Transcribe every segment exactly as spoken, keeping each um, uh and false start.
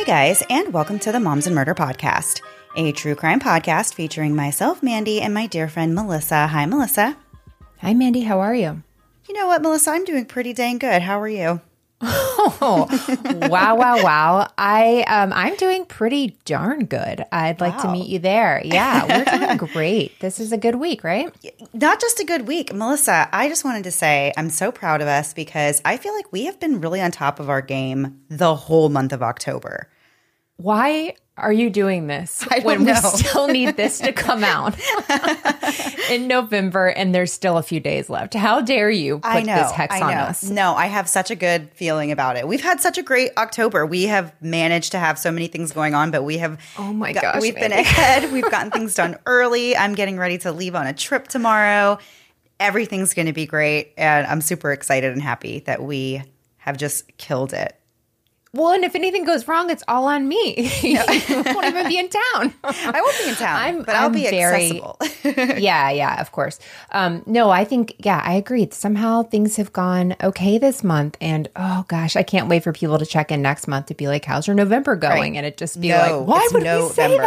Hey guys, and welcome to the Moms and Murder Podcast, a true crime podcast featuring myself, Mandy, and my dear friend, Melissa. Hi, Melissa. Hi, Mandy. How are you? You know what, Melissa? I'm doing pretty dang good. How are you? Oh, wow, wow, wow. I, um, I'm doing pretty darn good. I'd like Wow. to meet you there. Yeah, we're doing great. This is a good week, right? Not just a good week. Melissa, I just wanted to say I'm so proud of us because I feel like we have been really on top of our game the whole month of October. Why are you doing this I don't when know. we still need this to come out in November and there's still a few days left? How dare you put I know, this hex I on know. us? No, I have such a good feeling about it. We've had such a great October. We have managed to have so many things going on, but we have Oh my got- gosh, we've been Mandy. ahead. We've gotten things done early. I'm getting ready to leave on a trip tomorrow. Everything's going to be great, and I'm super excited and happy that we have just killed it. Well, and if anything goes wrong, it's all on me. You won't even be in town. I won't be in town, I'm- but I'll I'm be very- accessible. yeah, yeah, of course. Um, no, I think, yeah, I agree. Somehow things have gone okay this month. And oh gosh, I can't wait for people to check in next month to be like, how's your November going? Right. And it just be No, like, why it's would we say November.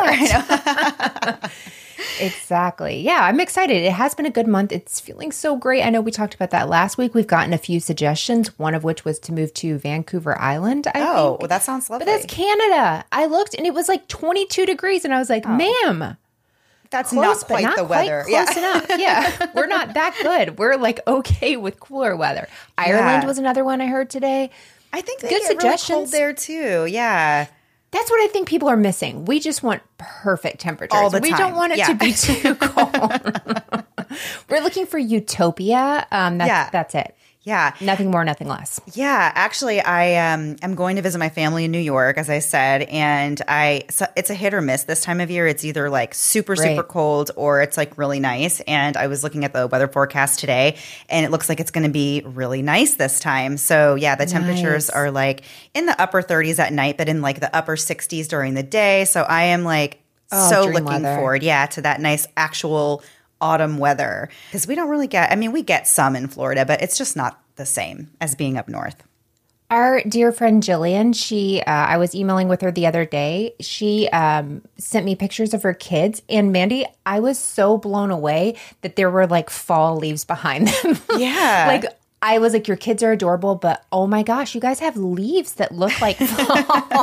that? Exactly. Yeah, I'm excited. It has been a good month. It's feeling so great. I know we talked about that last week. We've gotten a few suggestions, one of which was to move to Vancouver Island, I Oh, think. well, that sounds lovely. But that's Canada. I looked and it was like twenty-two degrees. And I was like, ma'am. That's Close, not but quite not the quite weather. close yeah. enough. Yeah, we're not that good. We're like okay with cooler weather. Ireland was another one I heard today. I think they Good get really cold suggestions. there too. Yeah. That's what I think people are missing. We just want perfect temperatures. All the we time. don't want it Yeah. to be too cold. We're looking for utopia. Um, that's, Yeah. that's it. Yeah. Nothing more, nothing less. Yeah, actually, I um, am going to visit my family in New York, as I said, and I so it's a hit or miss this time of year. It's either like super, Right. super cold or it's like really nice. And I was looking at the weather forecast today, and it looks like it's going to be really nice this time. So yeah, the temperatures Nice. are like in the upper thirties at night, but in like the upper sixties during the day. So I am like Oh, so dream looking weather. forward, yeah, to that nice actual autumn weather because we don't really get. I mean, we get some in Florida, but it's just not the same as being up north. Our dear friend Jillian, she, uh, I was emailing with her the other day. She um, sent me pictures of her kids. And Mandy, I was so blown away that there were like fall leaves behind them. Yeah. Like, I was like, your kids are adorable, but oh my gosh, you guys have leaves that look like fall.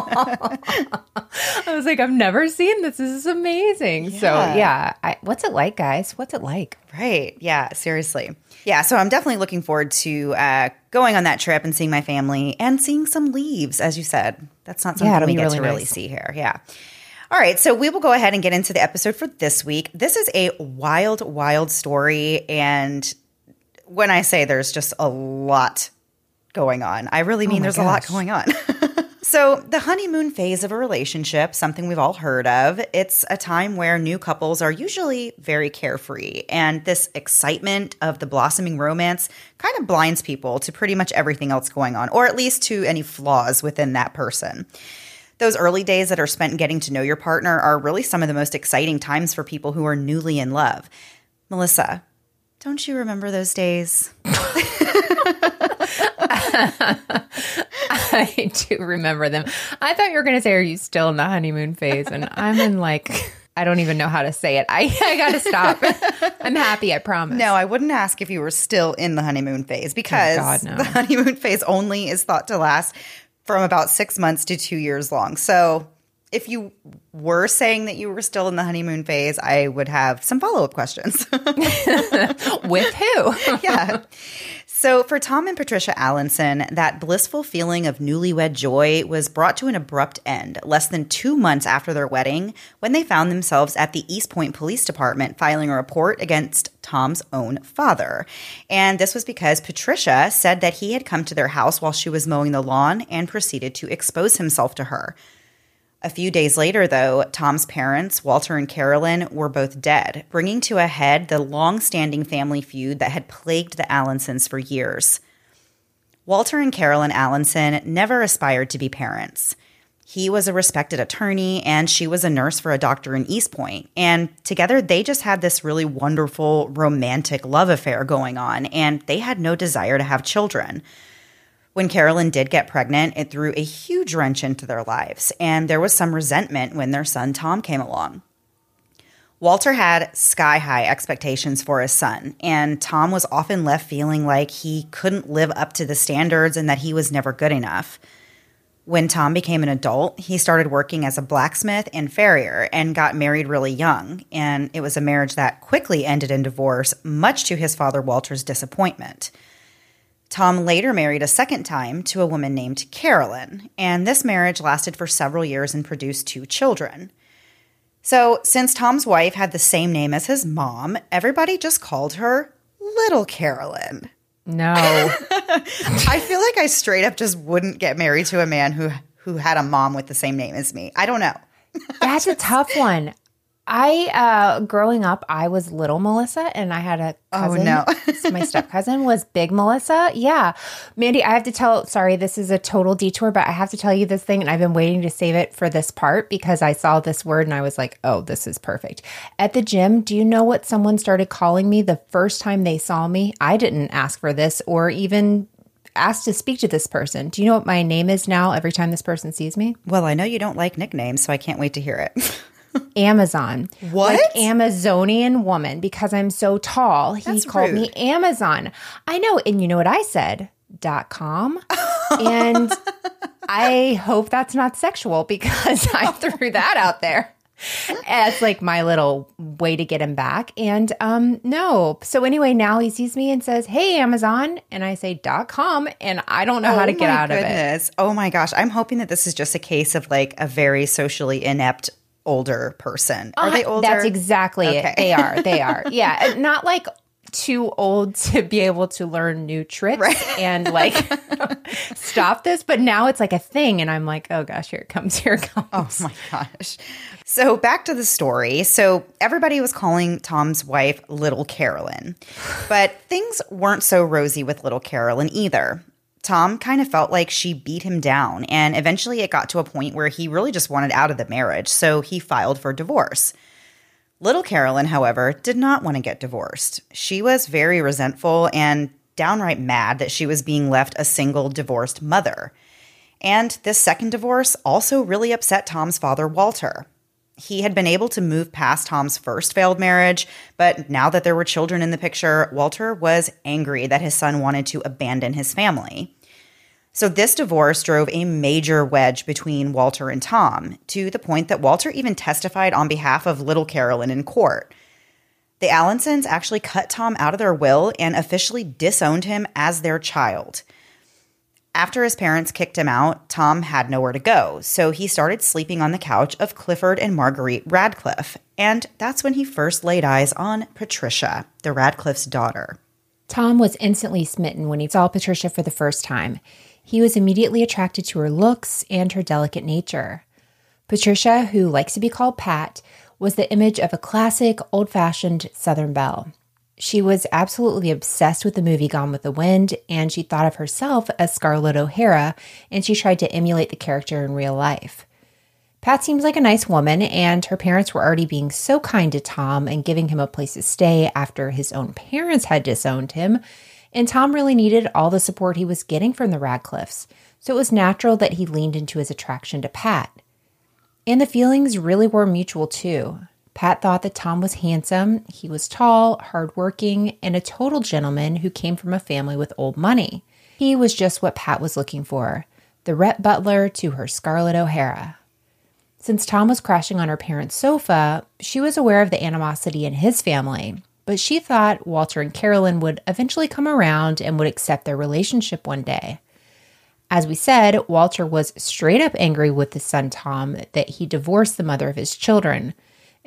I was like, I've never seen this. This is amazing. So Yeah. yeah, I, what's it like, guys? What's it like? Right. Yeah, seriously. Yeah, so I'm definitely looking forward to uh, going on that trip and seeing my family and seeing some leaves, as you said. That's not something Yeah, it'll we be get really to really nice. see here. Yeah. All right, so we will go ahead and get into the episode for this week. This is a wild, wild story. And when I say there's just a lot going on, I really mean my there's a lot gosh. going on. So the honeymoon phase of a relationship, something we've all heard of, it's a time where new couples are usually very carefree. And this excitement of the blossoming romance kind of blinds people to pretty much everything else going on, or at least to any flaws within that person. Those early days that are spent getting to know your partner are really some of the most exciting times for people who are newly in love. Melissa, don't you remember those days? I do remember them. I thought you were going to say, are you still in the honeymoon phase? And I'm in like, I don't even know how to say it. I, I got to stop. I'm happy, I promise. No, I wouldn't ask if you were still in the honeymoon phase because Oh, God, no. the honeymoon phase only is thought to last from about six months to two years long. So if you were saying that you were still in the honeymoon phase, I would have some follow-up questions. With who? Yeah. So for Tom and Patricia Allenson, that blissful feeling of newlywed joy was brought to an abrupt end less than two months after their wedding when they found themselves at the East Point Police Department filing a report against Tom's own father. And this was because Patricia said that he had come to their house while she was mowing the lawn and proceeded to expose himself to her. A few days later, though, Tom's parents, Walter and Carolyn, were both dead, bringing to a head the long-standing family feud that had plagued the Allensons for years. Walter and Carolyn Allenson never aspired to be parents. He was a respected attorney, and she was a nurse for a doctor in East Point. And together, they just had this really wonderful, romantic love affair going on, and they had no desire to have children. When Carolyn did get pregnant, it threw a huge wrench into their lives, and there was some resentment when their son Tom came along. Walter had sky-high expectations for his son, and Tom was often left feeling like he couldn't live up to the standards and that he was never good enough. When Tom became an adult, he started working as a blacksmith and farrier and got married really young, and it was a marriage that quickly ended in divorce, much to his father Walter's disappointment. Tom later married a second time to a woman named Carolyn, and this marriage lasted for several years and produced two children. So, since Tom's wife had the same name as his mom, everybody just called her Little Carolyn. No. I feel like I straight up just wouldn't get married to a man who who had a mom with the same name as me. I don't know. That's a tough one. I, uh, growing up, I was little Melissa, and I had a cousin. Oh, no. So my step cousin was big Melissa. Yeah. Mandy, I have to tell, sorry, this is a total detour, but I have to tell you this thing, and I've been waiting to save it for this part because I saw this word and I was like, oh, this is perfect. At the gym, do you know what someone started calling me the first time they saw me? I didn't ask for this or even asked to speak to this person. Do you know what my name is now every time this person sees me? Well, I know you don't like nicknames, so I can't wait to hear it. Amazon. What? Like Amazonian woman, because I'm so tall. He That's called rude. me Amazon. I know. And you know what I said? Dot com. And I hope that's not sexual because I threw that out there as like my little way to get him back. And um, no. So anyway, now he sees me and says, hey, Amazon. And I say dot com. And I don't know Oh how to get my out goodness. of it. Oh my gosh. I'm hoping that this is just a case of like a very socially inept older person. Are they Uh, older? That's exactly Okay. it. They are. They are. Yeah. And not like too old to be able to learn new tricks Right. and like stop this. But now it's like a thing. And I'm like, oh gosh, here it comes. Here it comes. Oh my gosh. So back to the story. So everybody was calling Tom's wife Little Carolyn, but things weren't so rosy with Little Carolyn either. Tom kind of felt like she beat him down, and eventually it got to a point where he really just wanted out of the marriage, so he filed for divorce. Little Carolyn, however, did not want to get divorced. She was very resentful and downright mad that she was being left a single divorced mother. And this second divorce also really upset Tom's father, Walter. He had been able to move past Tom's first failed marriage, but now that there were children in the picture, Walter was angry that his son wanted to abandon his family. So this divorce drove a major wedge between Walter and Tom, to the point that Walter even testified on behalf of Little Carolyn in court. The Allensons actually cut Tom out of their will and officially disowned him as their child. After his parents kicked him out, Tom had nowhere to go, so he started sleeping on the couch of Clifford and Marguerite Radcliffe, and that's when he first laid eyes on Patricia, the Radcliffe's daughter. Tom was instantly smitten when he saw Patricia for the first time. He was immediately attracted to her looks and her delicate nature. Patricia, who likes to be called Pat, was the image of a classic, old-fashioned Southern belle. She was absolutely obsessed with the movie Gone with the Wind, and she thought of herself as Scarlett O'Hara, and she tried to emulate the character in real life. Pat seems like a nice woman, and her parents were already being so kind to Tom and giving him a place to stay after his own parents had disowned him, and Tom really needed all the support he was getting from the Radcliffes, so it was natural that he leaned into his attraction to Pat. And the feelings really were mutual too. Pat thought that Tom was handsome, he was tall, hardworking, and a total gentleman who came from a family with old money. He was just what Pat was looking for, the Rhett Butler to her Scarlett O'Hara. Since Tom was crashing on her parents' sofa, she was aware of the animosity in his family, but she thought Walter and Carolyn would eventually come around and would accept their relationship one day. As we said, Walter was straight up angry with his son Tom that he divorced the mother of his children,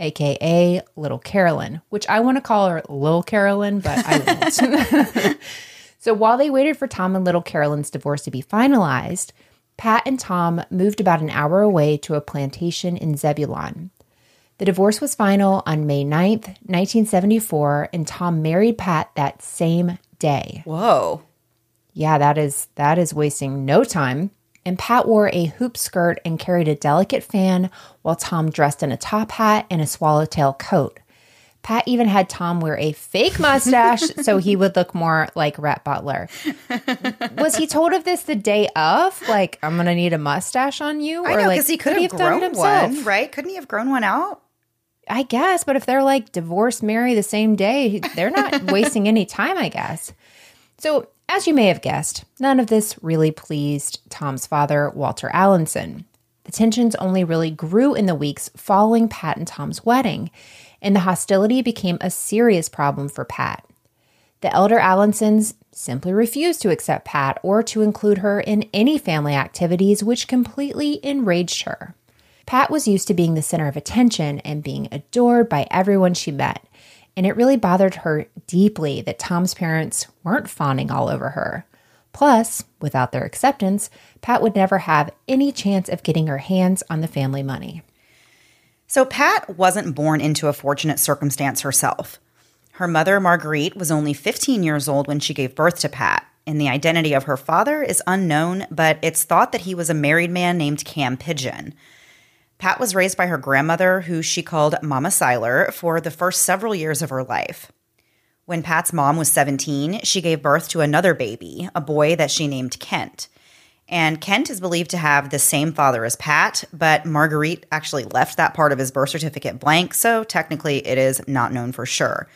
aka Little Carolyn, which I want to call her Lil Carolyn, but I won't. So while they waited for Tom and Little Carolyn's divorce to be finalized, Pat and Tom moved about an hour away to a plantation in Zebulon. The divorce was final on May ninth, nineteen seventy-four, and Tom married Pat that same day. Whoa. Yeah, that is that is wasting no time. And Pat wore a hoop skirt and carried a delicate fan, while Tom dressed in a top hat and a swallowtail coat. Pat even had Tom wear a fake mustache so he would look more like Rhett Butler. Was he told of this the day of? Like, I'm going to need a mustache on you? I know, like, because he could have grown one, right? Couldn't he have grown one out? I guess, but if they're like divorced, marry the same day, they're not wasting any time, I guess. So, as you may have guessed, none of this really pleased Tom's father, Walter Allenson. The tensions only really grew in the weeks following Pat and Tom's wedding, and the hostility became a serious problem for Pat. The elder Allensons simply refused to accept Pat or to include her in any family activities, which completely enraged her. Pat was used to being the center of attention and being adored by everyone she met, and it really bothered her deeply that Tom's parents weren't fawning all over her. Plus, without their acceptance, Pat would never have any chance of getting her hands on the family money. So Pat wasn't born into a fortunate circumstance herself. Her mother, Marguerite, was only fifteen years old when she gave birth to Pat, and the identity of her father is unknown, but it's thought that he was a married man named Cam Pigeon. Pat was raised by her grandmother, who she called Mama Seiler, for the first several years of her life. When Pat's mom was seventeen, she gave birth to another baby, a boy that she named Kent. And Kent is believed to have the same father as Pat, but Marguerite actually left that part of his birth certificate blank, so technically it is not known for sure.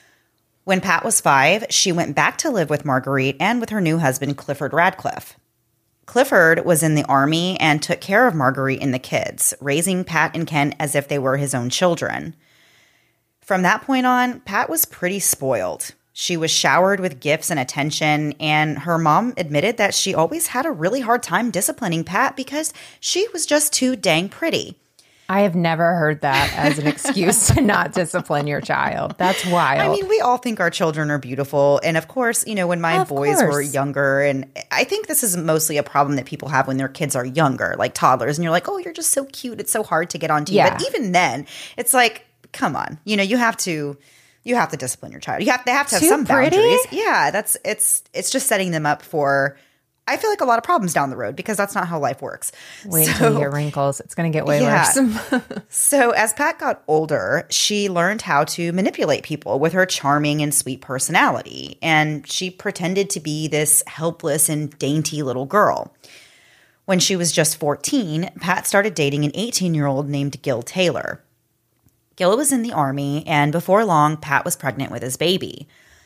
When Pat was five, she went back to live with Marguerite and with her new husband, Clifford Radcliffe. Clifford was in the Army and took care of Marguerite and the kids, raising Pat and Kent as if they were his own children. From that point on, Pat was pretty spoiled. She was showered with gifts and attention, and her mom admitted that she always had a really hard time disciplining Pat because she was just too dang pretty. I have never heard that as an excuse to not discipline your child. That's wild. I mean, we all think our children are beautiful. And of course, you know, when my of boys course. were younger, and I think this is mostly a problem that people have when their kids are younger, like toddlers. And you're like, oh, you're just so cute. It's so hard to get onto you. Yeah. But even then, it's like, come on. You know, you have to you have to discipline your child. You have they have to have Too some pretty? boundaries. Yeah, that's it's it's just setting them up for I feel like a lot of problems down the road because that's not how life works. Wait so, until you get wrinkles. It's going to get way yeah. worse. So as Pat got older, she learned how to manipulate people with her charming and sweet personality. And she pretended to be this helpless and dainty little girl. When she was just fourteen, Pat started dating an eighteen-year-old named Gil Taylor. Gil was in the Army, and before long, Pat was pregnant with his baby.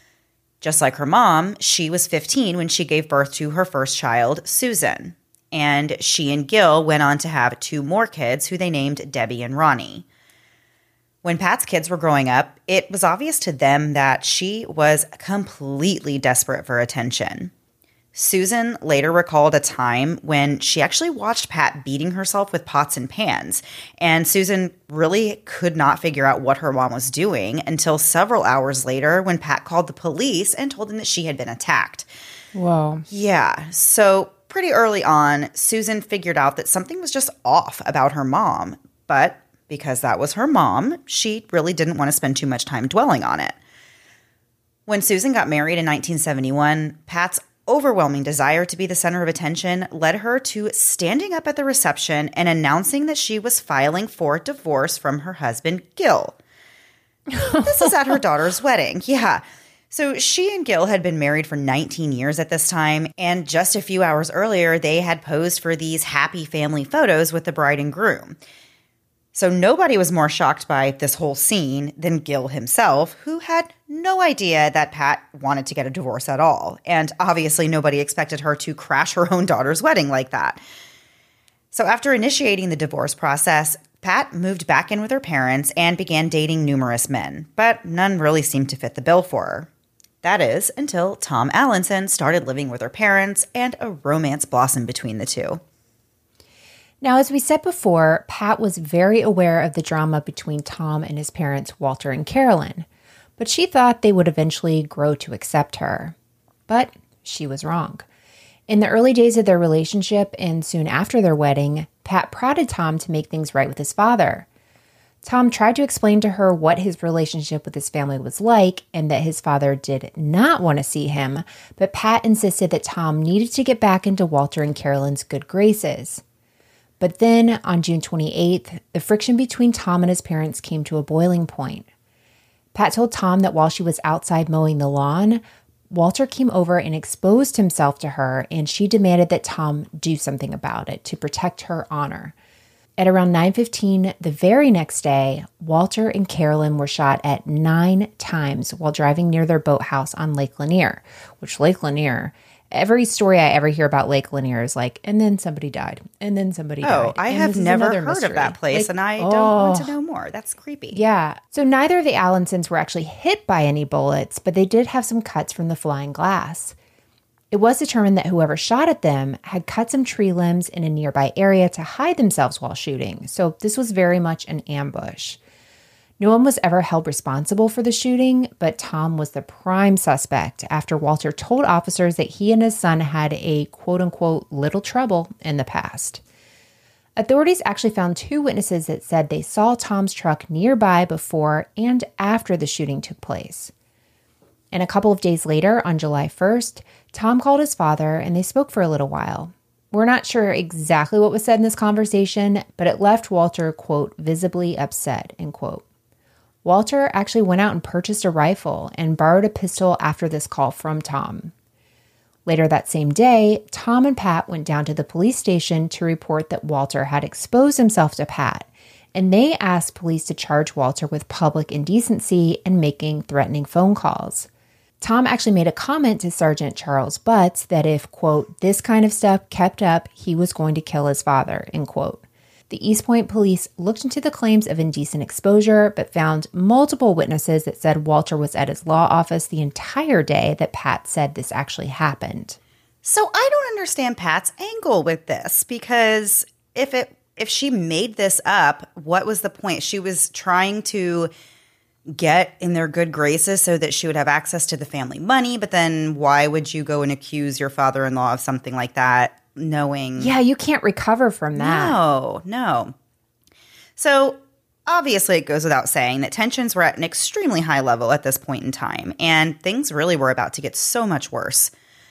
Just like her mom, she was fifteen when she gave birth to her first child, Susan. And she and Gil went on to have two more kids who they named Debbie and Ronnie. When Pat's kids were growing up, it was obvious to them that she was completely desperate for attention. Susan later recalled a time when she actually watched Pat beating herself with pots and pans, and Susan really could not figure out what her mom was doing until several hours later when Pat called the police and told them that she had been attacked. Whoa. Yeah, so pretty early on, Susan figured out that something was just off about her mom, but because that was her mom, she really didn't want to spend too much time dwelling on it. When Susan got married in nineteen seventy-one, Pat's overwhelming desire to be the center of attention led her to standing up at the reception and announcing that she was filing for divorce from her husband, Gil. This is at her daughter's wedding. Yeah. So she and Gil had been married for nineteen years at this time, and just a few hours earlier, they had posed for these happy family photos with the bride and groom. So nobody was more shocked by this whole scene than Gil himself, who had no idea that Pat wanted to get a divorce at all. And obviously nobody expected her to crash her own daughter's wedding like that. So after initiating the divorce process, Pat moved back in with her parents and began dating numerous men, but none really seemed to fit the bill for her. That is, until Tom Allenson started living with her parents and a romance blossomed between the two. Now, as we said before, Pat was very aware of the drama between Tom and his parents, Walter and Carolyn, but she thought they would eventually grow to accept her. But she was wrong. In the early days of their relationship and soon after their wedding, Pat prodded Tom to make things right with his father. Tom tried to explain to her what his relationship with his family was like and that his father did not want to see him, but Pat insisted that Tom needed to get back into Walter and Carolyn's good graces. But then, on June twenty-eighth, the friction between Tom and his parents came to a boiling point. Pat told Tom that while she was outside mowing the lawn, Walter came over and exposed himself to her, and she demanded that Tom do something about it to protect her honor. At around nine fifteen the very next day, Walter and Carolyn were shot at nine times while driving near their boathouse on Lake Lanier, which Lake Lanier, every story I ever hear about Lake Lanier is like, and then somebody died, and then somebody oh, died. Oh, I and have never heard mystery. of that place, like, and I oh, don't want to know more. That's creepy. Yeah. So neither of the Allensons were actually hit by any bullets, but they did have some cuts from the flying glass. It was determined that whoever shot at them had cut some tree limbs in a nearby area to hide themselves while shooting, so this was very much an ambush. No one was ever held responsible for the shooting, but Tom was the prime suspect after Walter told officers that he and his son had a quote-unquote little trouble in the past. Authorities actually found two witnesses that said they saw Tom's truck nearby before and after the shooting took place. And a couple of days later, on July first, Tom called his father and they spoke for a little while. We're not sure exactly what was said in this conversation, but it left Walter, quote, visibly upset, end quote. Walter actually went out and purchased a rifle and borrowed a pistol after this call from Tom. Later that same day, Tom and Pat went down to the police station to report that Walter had exposed himself to Pat, and they asked police to charge Walter with public indecency and making threatening phone calls. Tom actually made a comment to Sergeant Charles Butts that if, quote, this kind of stuff kept up, he was going to kill his father, end quote. The East Point police looked into the claims of indecent exposure, but found multiple witnesses that said Walter was at his law office the entire day that Pat said this actually happened. So I don't understand Pat's angle with this, because if it if she made this up, what was the point? She was trying to get in their good graces so that she would have access to the family money, but then why would you go and accuse your father-in-law of something like that, knowing... Yeah, you can't recover from that. No, no. So obviously it goes without saying that tensions were at an extremely high level at this point in time, and things really were about to get so much worse.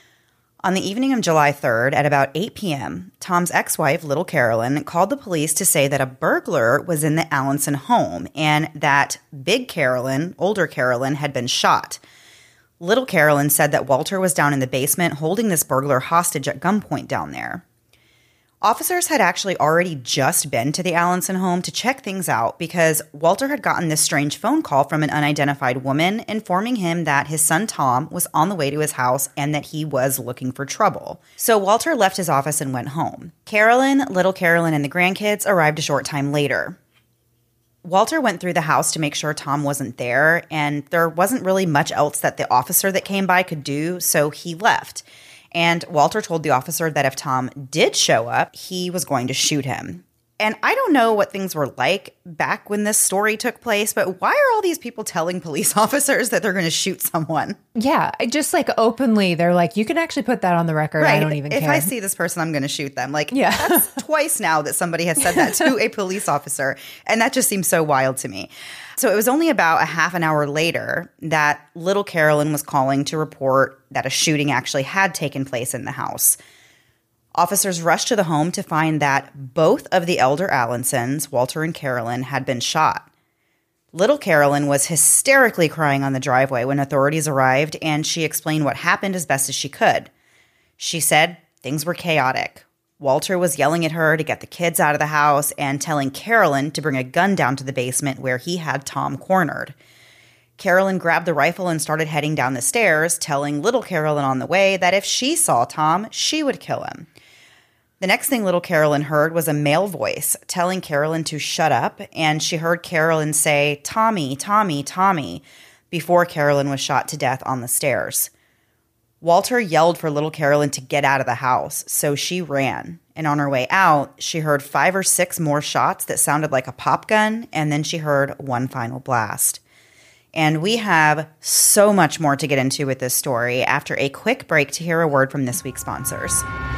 On the evening of July third, at about eight p.m., Tom's ex-wife, Little Carolyn, called the police to say that a burglar was in the Allenson home and that Big Carolyn, older Carolyn, had been shot. Little Carolyn said that Walter was down in the basement holding this burglar hostage at gunpoint down there. Officers had actually already just been to the Allenson home to check things out because Walter had gotten this strange phone call from an unidentified woman informing him that his son Tom was on the way to his house and that he was looking for trouble. So Walter left his office and went home. Carolyn, Little Carolyn, and the grandkids arrived a short time later. Walter went through the house to make sure Tom wasn't there, and there wasn't really much else that the officer that came by could do, so he left. And Walter told the officer that if Tom did show up, he was going to shoot him. And I don't know what things were like back when this story took place, but why are all these people telling police officers that they're going to shoot someone? Yeah, just like openly, they're like, you can actually put that on the record. Right. I don't even if care. If I see this person, I'm going to shoot them. Like, yeah. That's twice now that somebody has said that to a police officer. And that just seems so wild to me. So it was only about a half an hour later that Little Carolyn was calling to report that a shooting actually had taken place in the house. Officers rushed to the home to find that both of the elder Allensons, Walter and Carolyn, had been shot. Little Carolyn was hysterically crying on the driveway when authorities arrived, and she explained what happened as best as she could. She said things were chaotic. Walter was yelling at her to get the kids out of the house and telling Carolyn to bring a gun down to the basement where he had Tom cornered. Carolyn grabbed the rifle and started heading down the stairs, telling Little Carolyn on the way that if she saw Tom, she would kill him. The next thing Little Carolyn heard was a male voice telling Carolyn to shut up, and she heard Carolyn say, "Tommy, Tommy, Tommy," before Carolyn was shot to death on the stairs. Walter yelled for Little Carolyn to get out of the house, so she ran. And on her way out, she heard five or six more shots that sounded like a pop gun, and then she heard one final blast. And we have so much more to get into with this story after a quick break to hear a word from this week's sponsors.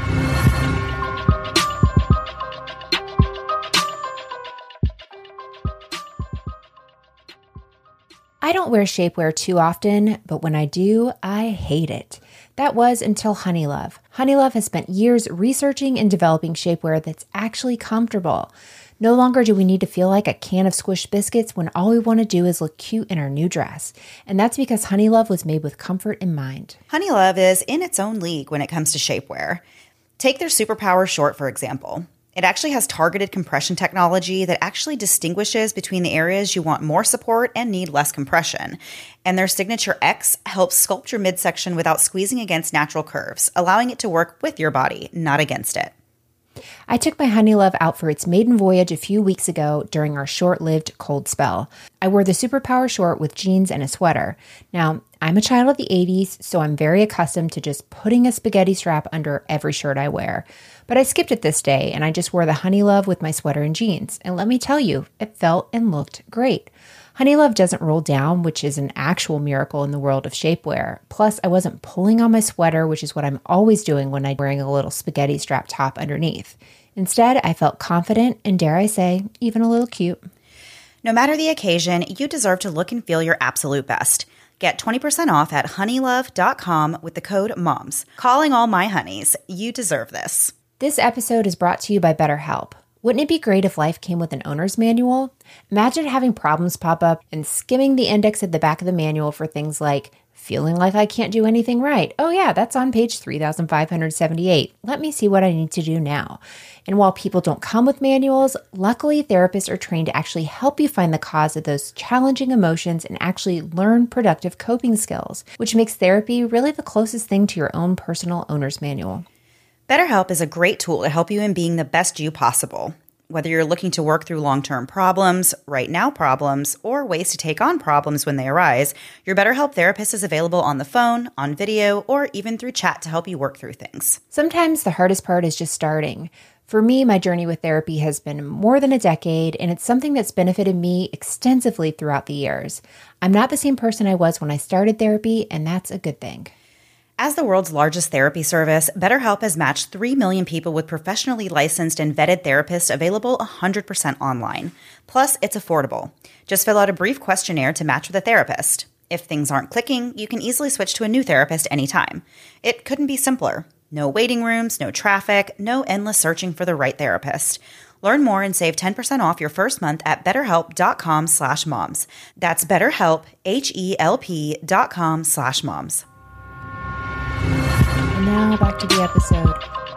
I don't wear shapewear too often, but when I do, I hate it. That was until Honeylove. Honeylove has spent years researching and developing shapewear that's actually comfortable. No longer do we need to feel like a can of squished biscuits when all we want to do is look cute in our new dress. And that's because Honeylove was made with comfort in mind. Honeylove is in its own league when it comes to shapewear. Take their Superpower short, for example. It actually has targeted compression technology that actually distinguishes between the areas you want more support and need less compression. And their Signature X helps sculpt your midsection without squeezing against natural curves, allowing it to work with your body, not against it. I took my Honeylove out for its maiden voyage a few weeks ago during our short-lived cold spell. I wore the Superpower short with jeans and a sweater. Now, I'm a child of the eighties, so I'm very accustomed to just putting a spaghetti strap under every shirt I wear. But I skipped it this day, and I just wore the Honeylove with my sweater and jeans. And let me tell you, it felt and looked great. Honeylove doesn't roll down, which is an actual miracle in the world of shapewear. Plus, I wasn't pulling on my sweater, which is what I'm always doing when I'm wearing a little spaghetti strap top underneath. Instead, I felt confident and, dare I say, even a little cute. No matter the occasion, you deserve to look and feel your absolute best. Get twenty percent off at honeylove dot com with the code MOMS. Calling all my honeys, you deserve this. This episode is brought to you by BetterHelp. Wouldn't it be great if life came with an owner's manual? Imagine having problems pop up and skimming the index at the back of the manual for things like, feeling like I can't do anything right. Oh yeah, that's on page three thousand five hundred seventy-eight. Let me see what I need to do now. And while people don't come with manuals, luckily therapists are trained to actually help you find the cause of those challenging emotions and actually learn productive coping skills, which makes therapy really the closest thing to your own personal owner's manual. BetterHelp is a great tool to help you in being the best you possible. Whether you're looking to work through long-term problems, right-now problems, or ways to take on problems when they arise, your BetterHelp therapist is available on the phone, on video, or even through chat to help you work through things. Sometimes the hardest part is just starting. For me, my journey with therapy has been more than a decade, and it's something that's benefited me extensively throughout the years. I'm not the same person I was when I started therapy, and that's a good thing. As the world's largest therapy service, BetterHelp has matched three million people with professionally licensed and vetted therapists available one hundred percent online. Plus, it's affordable. Just fill out a brief questionnaire to match with a therapist. If things aren't clicking, you can easily switch to a new therapist anytime. It couldn't be simpler. No waiting rooms, no traffic, no endless searching for the right therapist. Learn more and save ten percent off your first month at betterhelp.com slash moms. That's betterhelp, H-E-L-P dot com slash moms. And now back to the episode.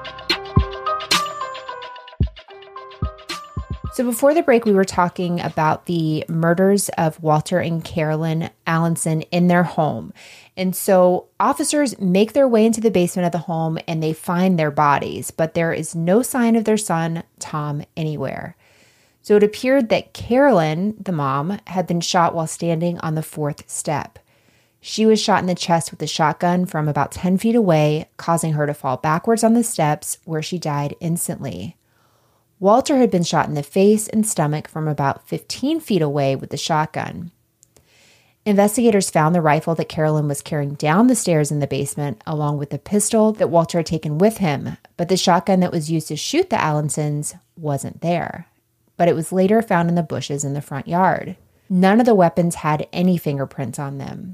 So before the break, we were talking about the murders of Walter and Carolyn Alanson in their home. And so officers make their way into the basement of the home and they find their bodies, but there is no sign of their son, Tom, anywhere. So it appeared that Carolyn, the mom, had been shot while standing on the fourth step. She was shot in the chest with a shotgun from about ten feet away, causing her to fall backwards on the steps, where she died instantly. Walter had been shot in the face and stomach from about fifteen feet away with the shotgun. Investigators found the rifle that Carolyn was carrying down the stairs in the basement, along with the pistol that Walter had taken with him, but the shotgun that was used to shoot the Alansons wasn't there. But it was later found in the bushes in the front yard. None of the weapons had any fingerprints on them.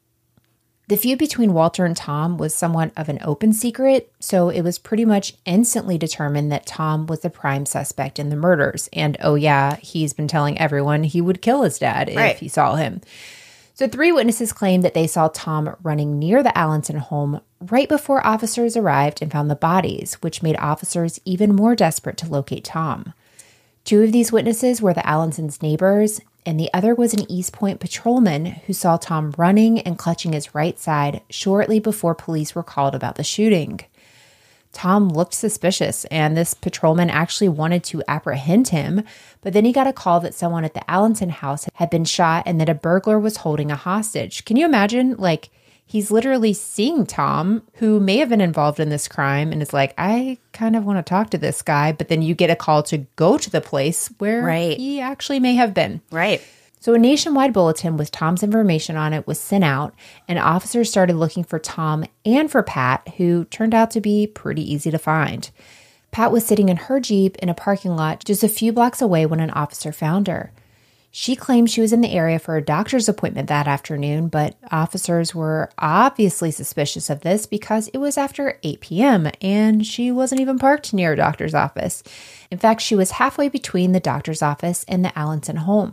The feud between Walter and Tom was somewhat of an open secret, so it was pretty much instantly determined that Tom was the prime suspect in the murders. And oh yeah, he's been telling everyone he would kill his dad right. if he saw him. So three witnesses claimed that they saw Tom running near the Alanson home right before officers arrived and found the bodies, which made officers even more desperate to locate Tom. Two of these witnesses were the Alansons' neighbors, and the other was an East Point patrolman who saw Tom running and clutching his right side shortly before police were called about the shooting. Tom looked suspicious, and this patrolman actually wanted to apprehend him, but then he got a call that someone at the Alanson house had been shot and that a burglar was holding a hostage. Can you imagine? Like, he's literally seeing Tom, who may have been involved in this crime, and is like, I kind of want to talk to this guy, but then you get a call to go to the place where right. he actually may have been. Right. So a nationwide bulletin with Tom's information on it was sent out, and officers started looking for Tom and for Pat, who turned out to be pretty easy to find. Pat was sitting in her Jeep in a parking lot just a few blocks away when an officer found her. She claimed she was in the area for a doctor's appointment that afternoon, but officers were obviously suspicious of this because it was after eight p.m. and she wasn't even parked near a doctor's office. In fact, she was halfway between the doctor's office and the Allenson home.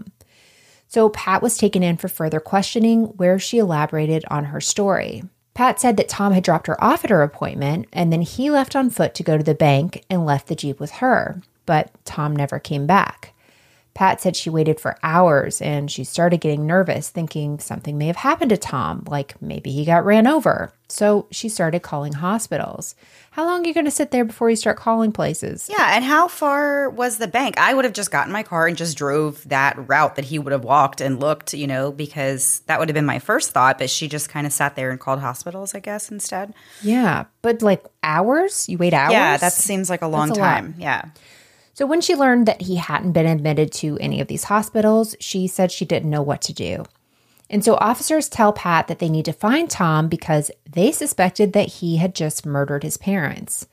So Pat was taken in for further questioning, where she elaborated on her story. Pat said that Tom had dropped her off at her appointment, and then he left on foot to go to the bank and left the Jeep with her, but Tom never came back. Pat said she waited for hours and she started getting nervous, thinking something may have happened to Tom, like maybe he got ran over. So she started calling hospitals. How long are you going to sit there before you start calling places? Yeah, and how far was the bank? I would have just gotten my car and just drove that route that he would have walked and looked, you know, because that would have been my first thought. But she just kind of sat there and called hospitals, I guess, instead. Yeah, but like hours? You wait hours? Yeah, that seems like a long That's a time. lot. Yeah. So when she learned that he hadn't been admitted to any of these hospitals, she said she didn't know what to do. And so officers tell Pat that they need to find Tom because they suspected that he had just murdered his parents.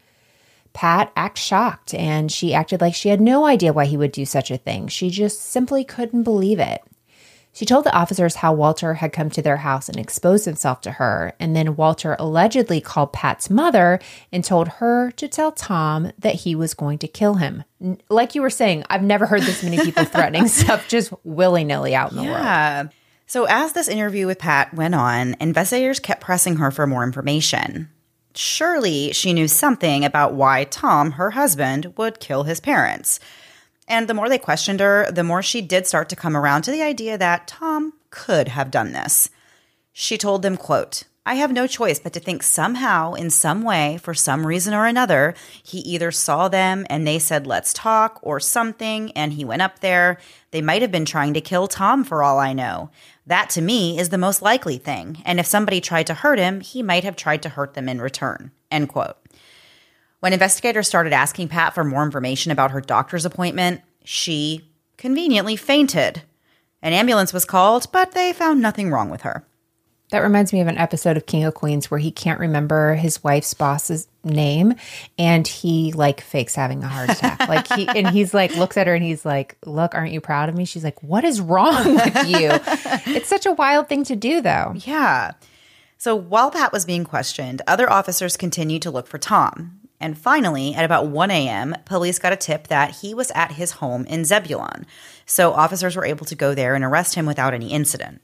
Pat acts shocked, and she acted like she had no idea why he would do such a thing. She just simply couldn't believe it. She told the officers how Walter had come to their house and exposed himself to her, and then Walter allegedly called Pat's mother and told her to tell Tom that he was going to kill him. Like you were saying, I've never heard this many people threatening stuff just willy-nilly out in the yeah. world. So as this interview with Pat went on, investigators kept pressing her for more information. Surely she knew something about why Tom, her husband, would kill his parents. And the more they questioned her, the more she did start to come around to the idea that Tom could have done this. She told them, quote, "I have no choice but to think somehow, in some way, for some reason or another, he either saw them and they said, let's talk, or something, and he went up there. They might have been trying to kill Tom for all I know. That, to me, is the most likely thing. And if somebody tried to hurt him, he might have tried to hurt them in return." End quote. When investigators started asking Pat for more information about her doctor's appointment, she conveniently fainted. An ambulance was called, but they found nothing wrong with her. That reminds me of an episode of King of Queens where he can't remember his wife's boss's name and he like fakes having a heart attack. Like he and he's like looks at her and he's like, "Look, aren't you proud of me?" She's like, "What is wrong with you?" It's such a wild thing to do though. Yeah. So while Pat was being questioned, other officers continued to look for Tom. And finally, at about one a.m., police got a tip that he was at his home in Zebulon. So officers were able to go there and arrest him without any incident.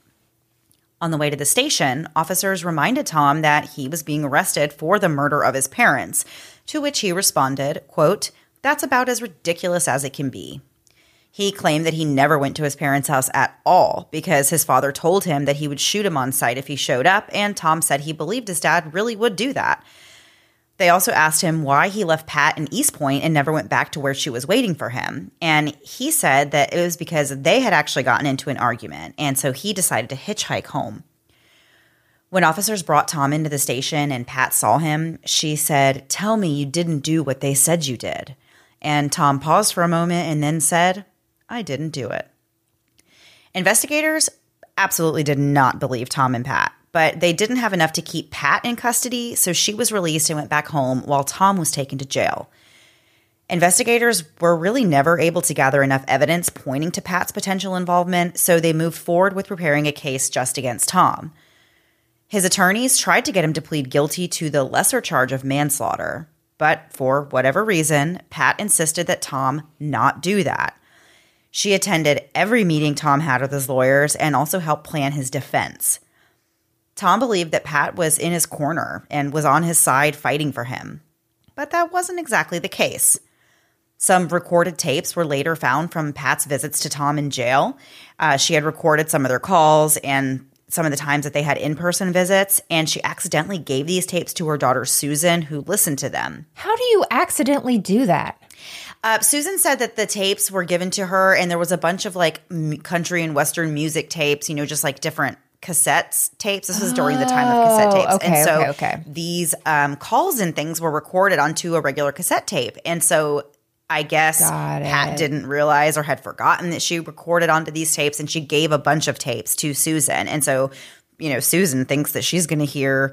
On the way to the station, officers reminded Tom that he was being arrested for the murder of his parents, to which he responded, quote, "That's about as ridiculous as it can be." He claimed that he never went to his parents' house at all because his father told him that he would shoot him on sight if he showed up, and Tom said he believed his dad really would do that. They also asked him why he left Pat in East Point and never went back to where she was waiting for him. And he said that it was because they had actually gotten into an argument, and so he decided to hitchhike home. When officers brought Tom into the station and Pat saw him, she said, "Tell me you didn't do what they said you did." And Tom paused for a moment and then said, "I didn't do it." Investigators absolutely did not believe Tom and Pat. But they didn't have enough to keep Pat in custody, so she was released and went back home while Tom was taken to jail. Investigators were really never able to gather enough evidence pointing to Pat's potential involvement, so they moved forward with preparing a case just against Tom. His attorneys tried to get him to plead guilty to the lesser charge of manslaughter, but for whatever reason, Pat insisted that Tom not do that. She attended every meeting Tom had with his lawyers and also helped plan his defense. Tom believed that Pat was in his corner and was on his side fighting for him. But that wasn't exactly the case. Some recorded tapes were later found from Pat's visits to Tom in jail. Uh, she had recorded some of their calls and some of the times that they had in-person visits, and she accidentally gave these tapes to her daughter Susan, who listened to them. How do you accidentally do that? Uh, Susan said that the tapes were given to her, and there was a bunch of like m- country and Western music tapes, you know, just like different cassettes tapes. This was during the time of cassette tapes. Oh, okay, and so okay, okay. these um, calls and things were recorded onto a regular cassette tape. And so I guess Got Pat it. didn't realize or had forgotten that she recorded onto these tapes, and she gave a bunch of tapes to Susan. And so, you know, Susan thinks that she's going to hear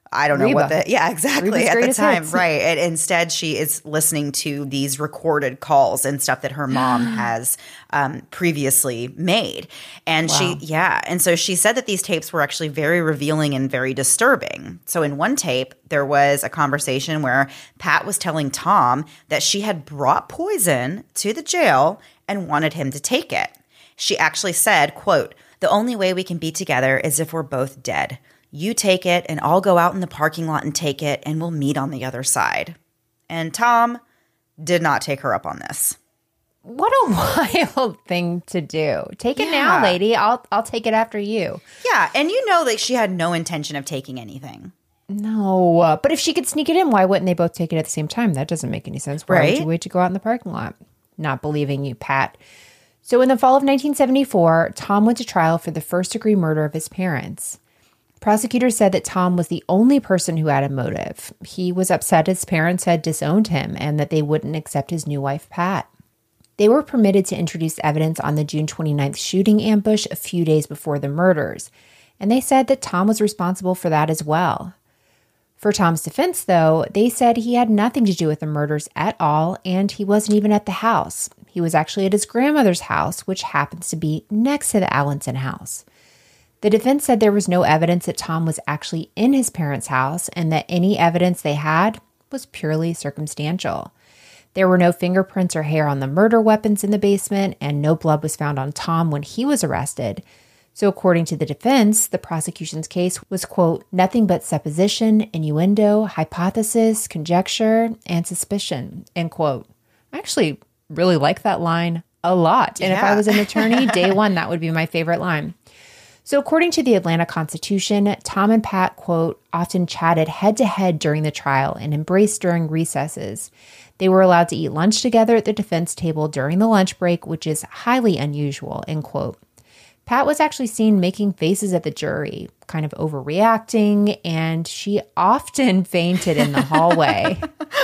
I don't know Reba. what the, yeah, exactly, Reba's at the greatest time, hits. right. And instead, she is listening to these recorded calls and stuff that her mom has um, previously made. And Wow. she, yeah. And so she said that these tapes were actually very revealing and very disturbing. So in one tape, there was a conversation where Pat was telling Tom that she had brought poison to the jail and wanted him to take it. She actually said, quote, "The only way we can be together is if we're both dead. You take it, and I'll go out in the parking lot and take it, and we'll meet on the other side." And Tom did not take her up on this. What a wild thing to do. Take it Yeah. now, lady. I'll I'll take it after you. Yeah, and you know that she had no intention of taking anything. No, uh, but if she could sneak it in, why wouldn't they both take it at the same time? That doesn't make any sense. Why Right? would you wait to go out in the parking lot? Not believing you, Pat. So in the fall of nineteen seventy-four, Tom went to trial for the first-degree murder of his parents. Prosecutors said that Tom was the only person who had a motive. He was upset his parents had disowned him and that they wouldn't accept his new wife, Pat. They were permitted to introduce evidence on the June twenty-ninth shooting ambush a few days before the murders, and they said that Tom was responsible for that as well. For Tom's defense, though, they said he had nothing to do with the murders at all, and he wasn't even at the house. He was actually at his grandmother's house, which happens to be next to the Allenson house. The defense said there was no evidence that Tom was actually in his parents' house and that any evidence they had was purely circumstantial. There were no fingerprints or hair on the murder weapons in the basement, and no blood was found on Tom when he was arrested. So according to the defense, the prosecution's case was, quote, nothing but supposition, innuendo, hypothesis, conjecture, and suspicion, end quote. I actually really like that line a lot. And if I Yeah. was an attorney, day one, that would be my favorite line. So according to the Atlanta Constitution, Tom and Pat, quote, often chatted head-to-head during the trial and embraced during recesses. They were allowed to eat lunch together at the defense table during the lunch break, which is highly unusual, end quote. Pat was actually seen making faces at the jury, kind of overreacting, and she often fainted in the hallway.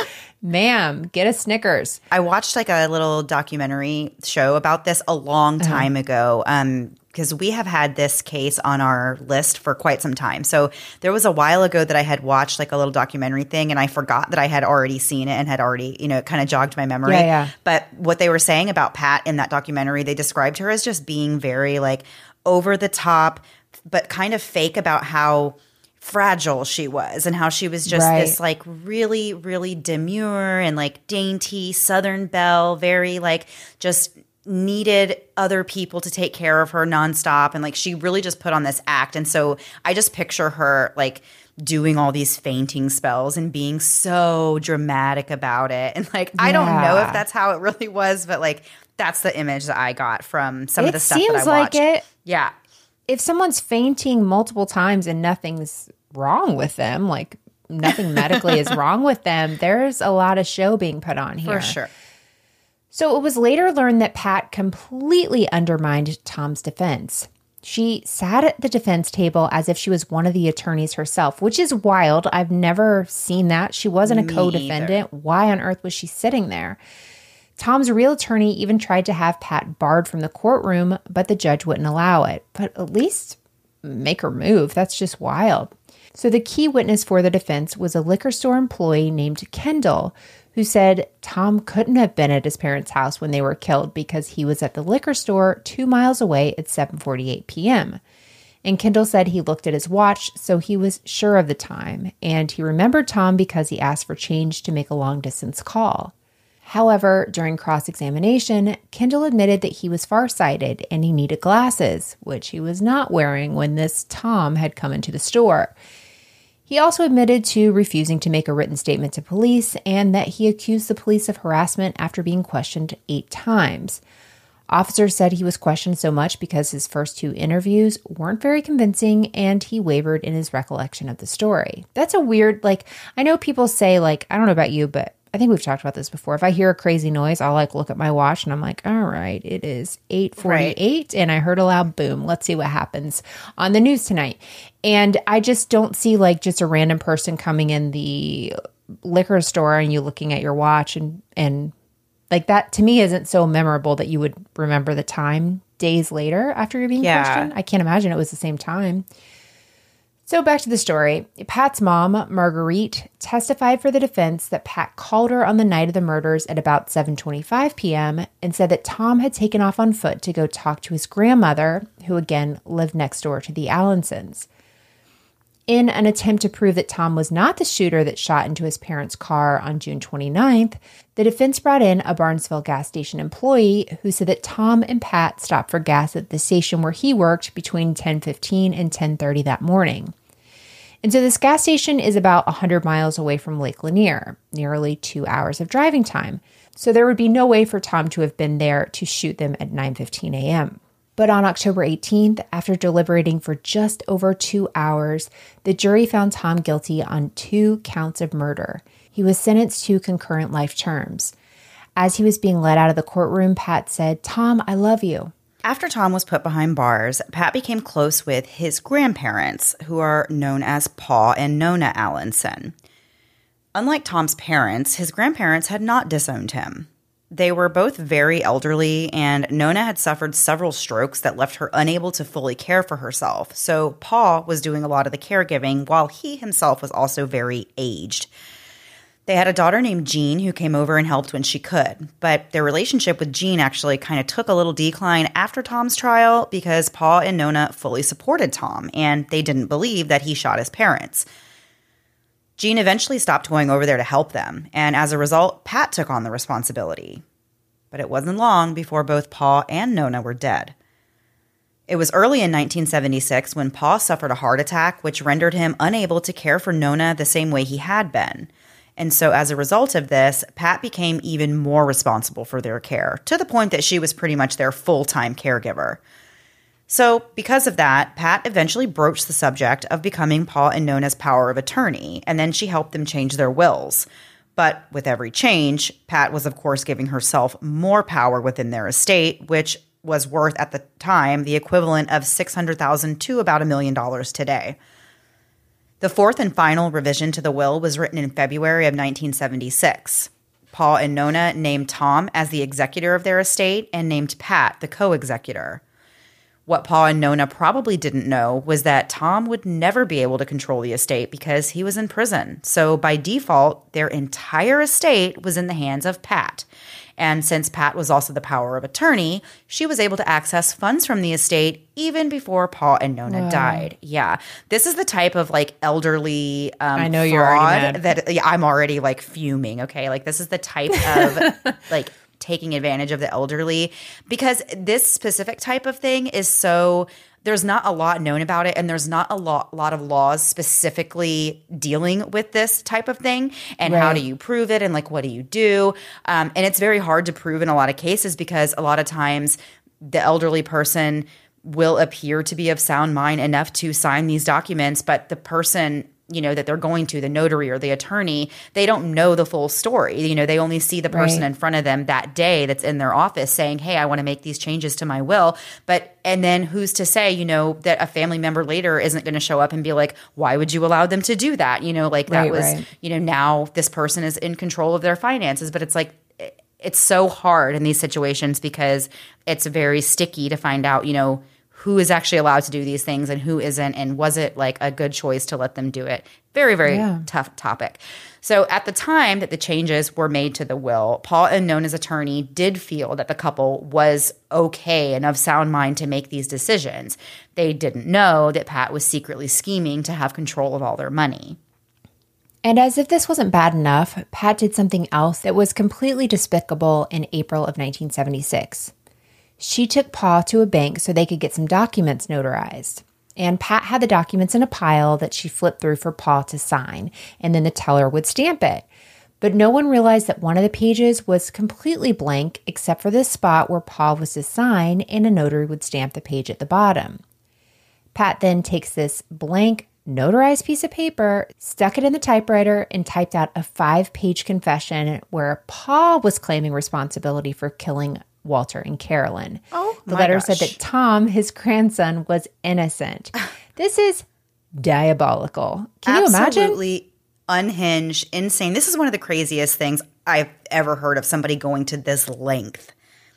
Ma'am, get a Snickers. I watched like a little documentary show about this a long time ago. Um, because we have had this case on our list for quite some time. So there was a while ago that I had watched like a little documentary thing, and I forgot that I had already seen it and had already, you know, kind of jogged my memory. Yeah, yeah. But what they were saying about Pat in that documentary, they described her as just being very like over the top, but kind of fake about how fragile she was and how she was just Right. this like really, really demure and like dainty Southern belle, very like just needed other people to take care of her nonstop. And like she really just put on this act. And so I just picture her like doing all these fainting spells and being so dramatic about it. And like, I don't know Yeah. if that's how it really was, but like that's the image that I got from some of It the stuff that I seems like watched. it. Yeah. If someone's fainting multiple times and nothing's wrong with them, like nothing medically is wrong with them, there's a lot of show being put on here. For sure. So it was later learned that Pat completely undermined Tom's defense. She sat at the defense table as if she was one of the attorneys herself, which is wild. I've never seen that. She wasn't a Me co-defendant. Why on earth was she sitting there? Tom's real attorney even tried to have Pat barred from the courtroom, but the judge wouldn't allow it. But at least make her move. That's just wild. So the key witness for the defense was a liquor store employee named Kendall, who said Tom couldn't have been at his parents' house when they were killed because he was at the liquor store two miles away at seven forty-eight p.m. And Kendall said he looked at his watch, so he was sure of the time, and he remembered Tom because he asked for change to make a long-distance call. However, during cross-examination, Kendall admitted that he was farsighted and he needed glasses, which he was not wearing when this Tom had come into the store. He also admitted to refusing to make a written statement to police and that he accused the police of harassment after being questioned eight times. Officers said he was questioned so much because his first two interviews weren't very convincing and he wavered in his recollection of the story. That's a weird, like, I know people say, like, I don't know about you, but I think we've talked about this before. If I hear a crazy noise, I'll like look at my watch and I'm like, all right, it is eight forty-eight and I heard a loud boom. Let's see what happens on the news tonight. And I just don't see like just a random person coming in the liquor store and you looking at your watch and, and like that to me isn't so memorable that you would remember the time days later after you're being Yeah. questioned. I can't imagine it was the same time. So back to the story. Pat's mom, Marguerite, testified for the defense that Pat called her on the night of the murders at about seven twenty-five p.m. and said that Tom had taken off on foot to go talk to his grandmother, who again lived next door to the Allensons. In an attempt to prove that Tom was not the shooter that shot into his parents' car on June twenty-ninth, the defense brought in a Barnesville gas station employee who said that Tom and Pat stopped for gas at the station where he worked between ten fifteen and ten thirty that morning. And so this gas station is about one hundred miles away from Lake Lanier, nearly two hours of driving time. So there would be no way for Tom to have been there to shoot them at nine fifteen a.m. But on October eighteenth, after deliberating for just over two hours, the jury found Tom guilty on two counts of murder. He was sentenced to concurrent life terms. As he was being led out of the courtroom, Pat said, "Tom, I love you." After Tom was put behind bars, Pat became close with his grandparents, who are known as Pa and Nona Allenson. Unlike Tom's parents, his grandparents had not disowned him. They were both very elderly, and Nona had suffered several strokes that left her unable to fully care for herself. So Pa was doing a lot of the caregiving, while he himself was also very aged. They had a daughter named Jean who came over and helped when she could. But their relationship with Jean actually kind of took a little decline after Tom's trial because Pa and Nona fully supported Tom, and they didn't believe that he shot his parents. Jean eventually stopped going over there to help them, and as a result, Pat took on the responsibility. But it wasn't long before both Pa and Nona were dead. It was early in nineteen seventy-six when Pa suffered a heart attack, which rendered him unable to care for Nona the same way he had been. And so as a result of this, Pat became even more responsible for their care, to the point that she was pretty much their full-time caregiver. So because of that, Pat eventually broached the subject of becoming Pa and Nona's power of attorney, and then she helped them change their wills. But with every change, Pat was, of course, giving herself more power within their estate, which was worth at the time the equivalent of six hundred thousand dollars to about a million dollars today. The fourth and final revision to the will was written in February of nineteen seventy-six. Pa and Nona named Tom as the executor of their estate and named Pat the co-executor. What Pa and Nona probably didn't know was that Tom would never be able to control the estate because he was in prison. So by default, their entire estate was in the hands of Pat. And since Pat was also the power of attorney, she was able to access funds from the estate even before Pa and Nona wow. died. Yeah. This is the type of like elderly um, I know fraud you're already mad. that yeah, I'm already like fuming. Okay. Like this is the type of like taking advantage of the elderly, because this specific type of thing is so there's not a lot known about it, and there's not a lot, lot of laws specifically dealing with this type of thing, and right. how do you prove it, and like what do you do? Um, and it's very hard to prove in a lot of cases because a lot of times the elderly person will appear to be of sound mind enough to sign these documents, but the person you know, that they're going to, the notary or the attorney, they don't know the full story. You know, they only see the person right. in front of them that day that's in their office saying, hey, I want to make these changes to my will. But, and then who's to say, you know, that a family member later isn't going to show up and be like, why would you allow them to do that? You know, like that right, was, right. you know, now this person is in control of their finances. But it's like, it's so hard in these situations because it's very sticky to find out, you know, who is actually allowed to do these things and who isn't, and was it like a good choice to let them do it? Very, very yeah. tough topic. So at the time that the changes were made to the will, Pa and Nona's attorney did feel that the couple was okay and of sound mind to make these decisions. They didn't know that Pat was secretly scheming to have control of all their money. And as if this wasn't bad enough, Pat did something else that was completely despicable in April of nineteen seventy-six. She took Pa to a bank so they could get some documents notarized. And Pat had the documents in a pile that she flipped through for Pa to sign, and then the teller would stamp it. But no one realized that one of the pages was completely blank except for this spot where Pa was to sign, and a notary would stamp the page at the bottom. Pat then takes this blank notarized piece of paper, stuck it in the typewriter, and typed out a five-page confession where Pa was claiming responsibility for killing Walter and Carolyn. Oh, the letter gosh. said that Tom, his grandson, was innocent. This is diabolical. Can you imagine? Absolutely unhinged, insane. This is one of the craziest things I've ever heard of somebody going to this length.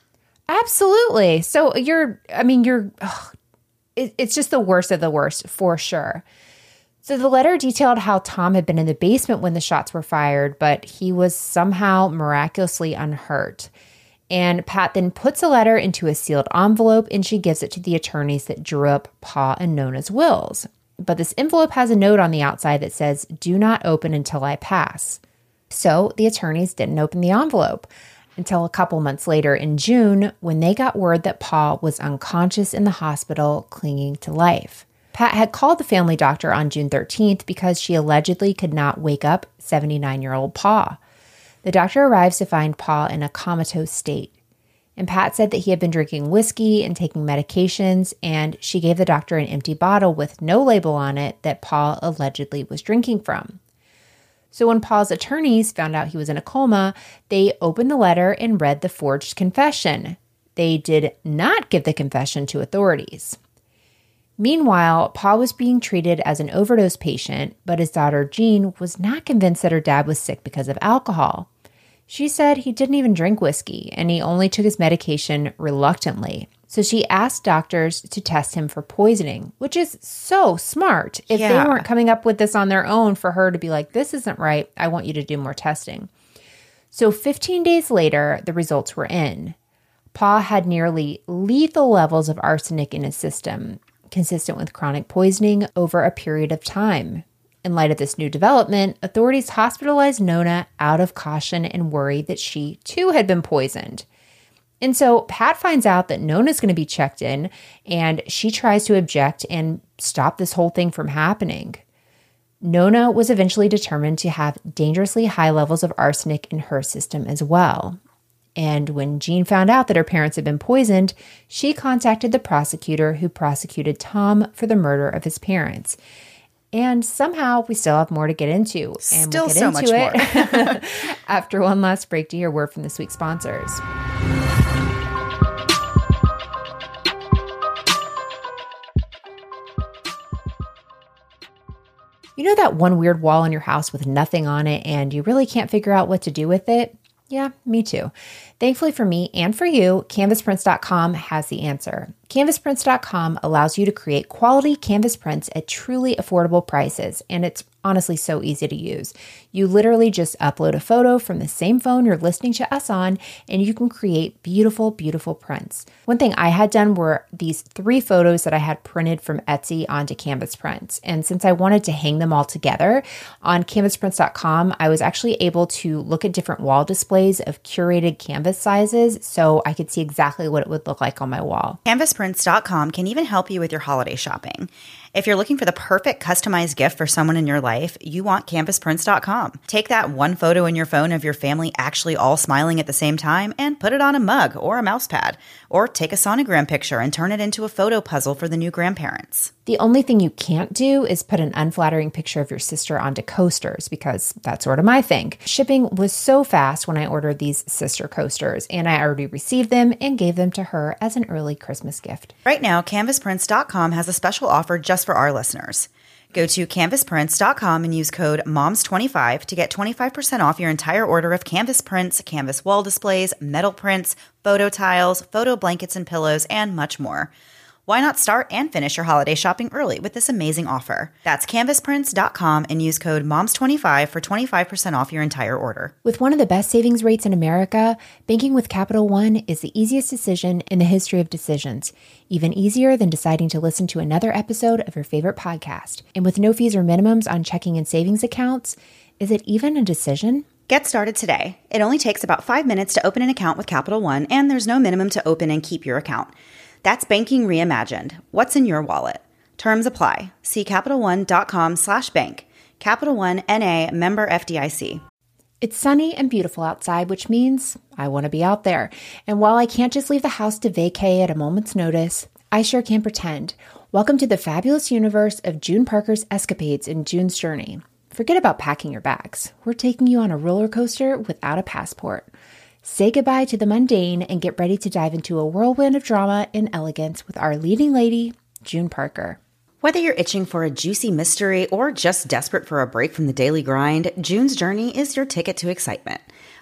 Absolutely. So you're, I mean, you're, ugh, it, it's just the worst of the worst for sure. So the letter detailed how Tom had been in the basement when the shots were fired, but he was somehow miraculously unhurt. And Pat then puts a letter into a sealed envelope, and she gives it to the attorneys that drew up Pa and Nona's wills. But this envelope has a note on the outside that says, "Do not open until I pass." So the attorneys didn't open the envelope until a couple months later in June, when they got word that Pa was unconscious in the hospital, clinging to life. Pat had called the family doctor on June thirteenth because she allegedly could not wake up seventy-nine-year-old Pa. The doctor arrives to find Pa in a comatose state. And Pat said that he had been drinking whiskey and taking medications, and she gave the doctor an empty bottle with no label on it that Pa allegedly was drinking from. So when Pa's attorneys found out he was in a coma, they opened the letter and read the forged confession. They did not give the confession to authorities. Meanwhile, Pa was being treated as an overdose patient, but his daughter Jean was not convinced that her dad was sick because of alcohol. She said he didn't even drink whiskey, and he only took his medication reluctantly. So she asked doctors to test him for poisoning, which is so smart. If Yeah. they weren't coming up with this on their own, for her to be like, "This isn't right, I want you to do more testing." So fifteen days later, the results were in. Pa had nearly lethal levels of arsenic in his system, consistent with chronic poisoning over a period of time. In light of this new development, authorities hospitalized Nona out of caution and worry that she too had been poisoned. And so Pat finds out that Nona's going to be checked in, and she tries to object and stop this whole thing from happening. Nona was eventually determined to have dangerously high levels of arsenic in her system as well. And when Jean found out that her parents had been poisoned, she contacted the prosecutor who prosecuted Tom for the murder of his parents. And somehow we still have more to get into. And Still we'll get so into much it more. after one last break to hear word from this week's sponsors. You know that one weird wall in your house with nothing on it and you really can't figure out what to do with it? Yeah, me too. Thankfully for me and for you, canvas prints dot com has the answer. canvas prints dot com allows you to create quality canvas prints at truly affordable prices, and it's honestly so easy to use. You literally just upload a photo from the same phone you're listening to us on, and you can create beautiful, beautiful prints. One thing I had done were these three photos that I had printed from Etsy onto Canvas Prints. And since I wanted to hang them all together on canvas prints dot com, I was actually able to look at different wall displays of curated canvas sizes so I could see exactly what it would look like on my wall. canvas prints dot com can even help you with your holiday shopping. If you're looking for the perfect customized gift for someone in your life, you want canvas prints dot com. Take that one photo in your phone of your family actually all smiling at the same time and put it on a mug or a mouse pad. Or take a sonogram picture and turn it into a photo puzzle for the new grandparents. The only thing you can't do is put an unflattering picture of your sister onto coasters, because that's sort of my thing. Shipping was so fast when I ordered these sister coasters, and I already received them and gave them to her as an early Christmas gift. Right now, canvas prints dot com has a special offer just for our listeners. Go to canvas prints dot com and use code moms twenty-five to get twenty-five percent off your entire order of canvas prints, canvas wall displays, metal prints, photo tiles, photo blankets and pillows, and much more. Why not start and finish your holiday shopping early with this amazing offer? That's canvas prints dot com and use code moms twenty-five for twenty-five percent off your entire order. With one of the best savings rates in America, banking with Capital One is the easiest decision in the history of decisions. Even easier than deciding to listen to another episode of your favorite podcast. And with no fees or minimums on checking and savings accounts, is it even a decision? Get started today. It only takes about five minutes to open an account with Capital One, and there's no minimum to open and keep your account. That's banking reimagined. What's in your wallet? Terms apply. See Capital One dot com slash bank. Capital One N A member F D I C. It's sunny and beautiful outside, which means I want to be out there. And while I can't just leave the house to vacay at a moment's notice, I sure can pretend. Welcome to the fabulous universe of June Parker's escapades in June's Journey. Forget about packing your bags. We're taking you on a roller coaster without a passport. Say goodbye to the mundane and get ready to dive into a whirlwind of drama and elegance with our leading lady, June Parker. Whether you're itching for a juicy mystery or just desperate for a break from the daily grind, June's Journey is your ticket to excitement.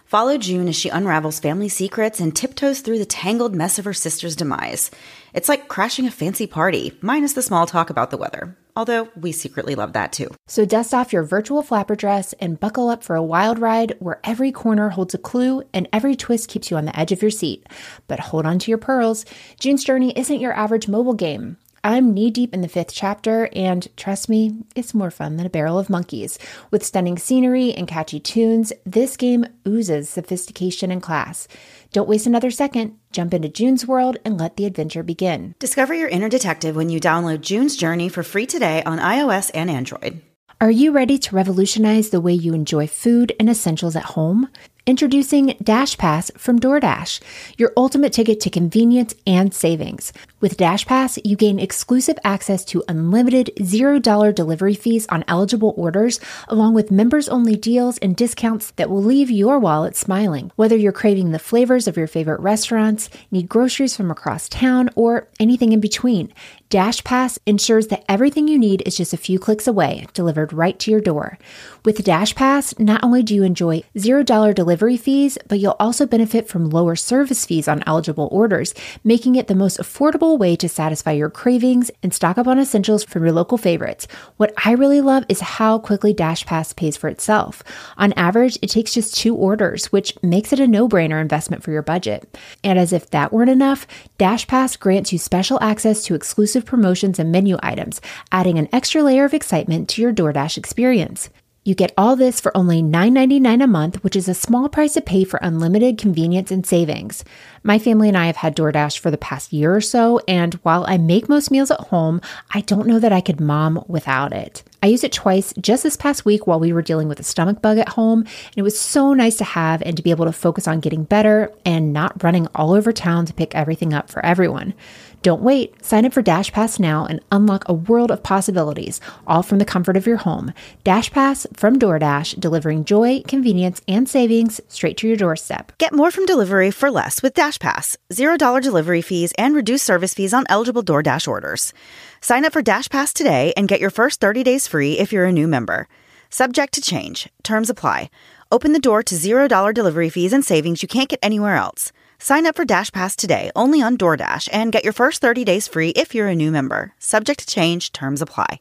Follow June as she unravels family secrets and tiptoes through the tangled mess of her sister's demise. It's like crashing a fancy party, minus the small talk about the weather. Although we secretly love that too. So dust off your virtual flapper dress and buckle up for a wild ride where every corner holds a clue and every twist keeps you on the edge of your seat. But hold on to your pearls. June's Journey isn't your average mobile game. I'm knee-deep in the fifth chapter, and trust me, it's more fun than a barrel of monkeys. With stunning scenery and catchy tunes, this game oozes sophistication and class. Don't waste another second. Jump into June's world and let the adventure begin. Discover your inner detective when you download June's Journey for free today on iOS and Android. Are you ready to revolutionize the way you enjoy food and essentials at home? Introducing Dash Pass from DoorDash, your ultimate ticket to convenience and savings. With Dash Pass, you gain exclusive access to unlimited zero dollar delivery fees on eligible orders, along with members-only deals and discounts that will leave your wallet smiling. Whether you're craving the flavors of your favorite restaurants, need groceries from across town, or anything in between, Dash Pass ensures that everything you need is just a few clicks away, delivered right to your door. With Dash Pass, not only do you enjoy zero dollar delivery fees, but you'll also benefit from lower service fees on eligible orders, making it the most affordable way to satisfy your cravings and stock up on essentials from your local favorites. What I really love is how quickly Dash Pass pays for itself. On average, it takes just two orders, which makes it a no-brainer investment for your budget. And as if that weren't enough, Dash Pass grants you special access to exclusive promotions and menu items, adding an extra layer of excitement to your DoorDash experience. You get all this for only nine ninety-nine a month, which is a small price to pay for unlimited convenience and savings. My family and I have had DoorDash for the past year or so, and while I make most meals at home, I don't know that I could mom without it. I used it twice just this past week while we were dealing with a stomach bug at home, and it was so nice to have and to be able to focus on getting better and not running all over town to pick everything up for everyone. Don't wait. Sign up for Dash Pass now and unlock a world of possibilities, all from the comfort of your home. Dash Pass from DoorDash, delivering joy, convenience, and savings straight to your doorstep. Get more from delivery for less with Dash Pass. zero dollar delivery fees and reduced service fees on eligible DoorDash orders. Sign up for Dash Pass today and get your first thirty days free if you're a new member. Subject to change. Terms apply. Open the door to zero dollar delivery fees and savings you can't get anywhere else. Sign up for Dash Pass today, only on DoorDash, and get your first thirty days free if you're a new member. Subject to change. Terms apply.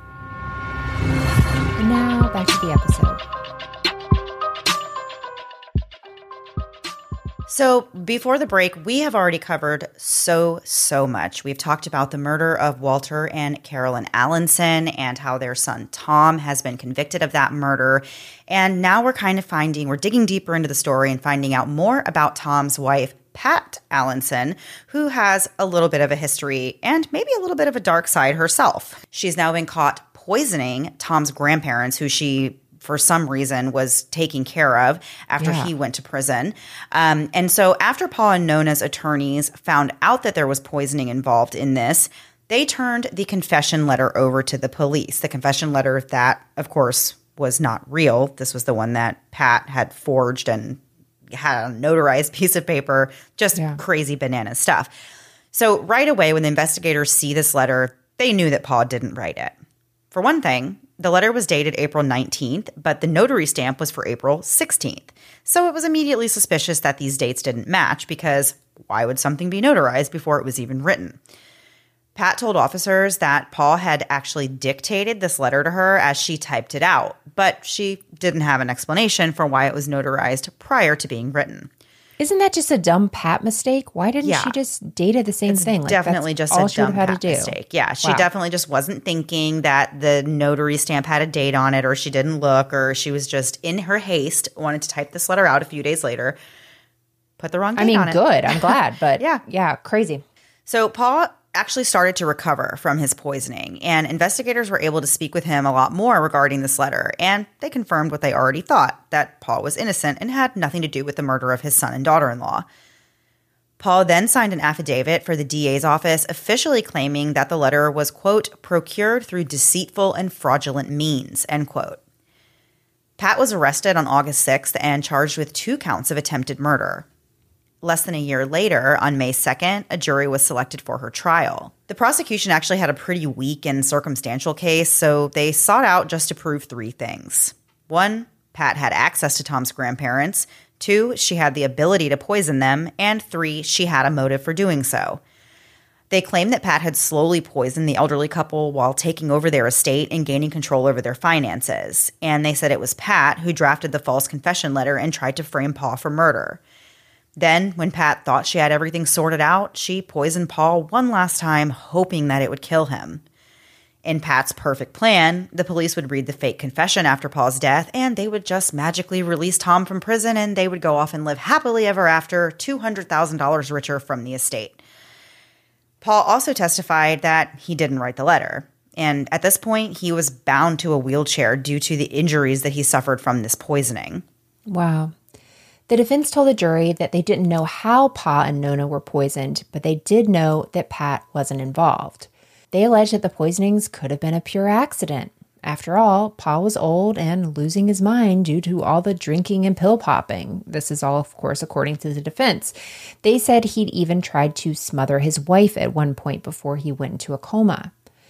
And now, back to the episode. So before the break, we have already covered so, so much. We've talked about the murder of Walter and Carolyn Allenson and how their son Tom has been convicted of that murder. And now we're kind of finding, we're digging deeper into the story and finding out more about Tom's wife, Pat Allenson, who has a little bit of a history and maybe a little bit of a dark side herself. She's now been caught poisoning Tom's grandparents, who she for some reason was taking care of after Yeah. he went to prison. Um, and so after Paul and Nona's attorneys found out that there was poisoning involved in this, they turned the confession letter over to the police. The confession letter that, of course, was not real. This was the one that Pat had forged and had a notarized piece of paper, just Yeah. crazy banana stuff. So right away, when the investigators see this letter, they knew that Paul didn't write it. For one thing, the letter was dated April nineteenth, but the notary stamp was for April sixteenth. So it was immediately suspicious that these dates didn't match, because why would something be notarized before it was even written? Pat told officers that Paul had actually dictated this letter to her as she typed it out, but she didn't have an explanation for why it was notarized prior to being written. Isn't that just a dumb Pat mistake? Why didn't Yeah. she just date the same It's thing? Like, definitely that's just all a she would dumb have had Pat to do. mistake. Yeah, she Wow. definitely just wasn't thinking that the notary stamp had a date on it, or she didn't look, or she was just in her haste wanted to type this letter out a few days later, put the wrong date I mean, on it. good. I'm glad, but Yeah. yeah, crazy. So Paul actually started to recover from his poisoning, and investigators were able to speak with him a lot more regarding this letter, and they confirmed what they already thought, that Paul was innocent and had nothing to do with the murder of his son and daughter-in-law. Paul then signed an affidavit for the D A's office, officially claiming that the letter was, quote, procured through deceitful and fraudulent means, end quote. Pat was arrested on August sixth and charged with two counts of attempted murder. Less than a year later, on May second, a jury was selected for her trial. The prosecution actually had a pretty weak and circumstantial case, so they sought out just to prove three things. One, Pat had access to Tom's grandparents. Two, she had the ability to poison them. And three, she had a motive for doing so. They claimed that Pat had slowly poisoned the elderly couple while taking over their estate and gaining control over their finances. And they said it was Pat who drafted the false confession letter and tried to frame Paul for murder. Then, when Pat thought she had everything sorted out, she poisoned Paul one last time, hoping that it would kill him. In Pat's perfect plan, the police would read the fake confession after Paul's death, and they would just magically release Tom from prison, and they would go off and live happily ever after, two hundred thousand dollars richer from the estate. Paul also testified that he didn't write the letter, and at this point, he was bound to a wheelchair due to the injuries that he suffered from this poisoning. Wow. The defense told the jury that they didn't know how Pa and Nona were poisoned, but they did know that Pat wasn't involved. They alleged that the poisonings could have been a pure accident. After all, Pa was old and losing his mind due to all the drinking and pill popping. This is all, of course, according to the defense. They said he'd even tried to smother his wife at one point before he went into a coma.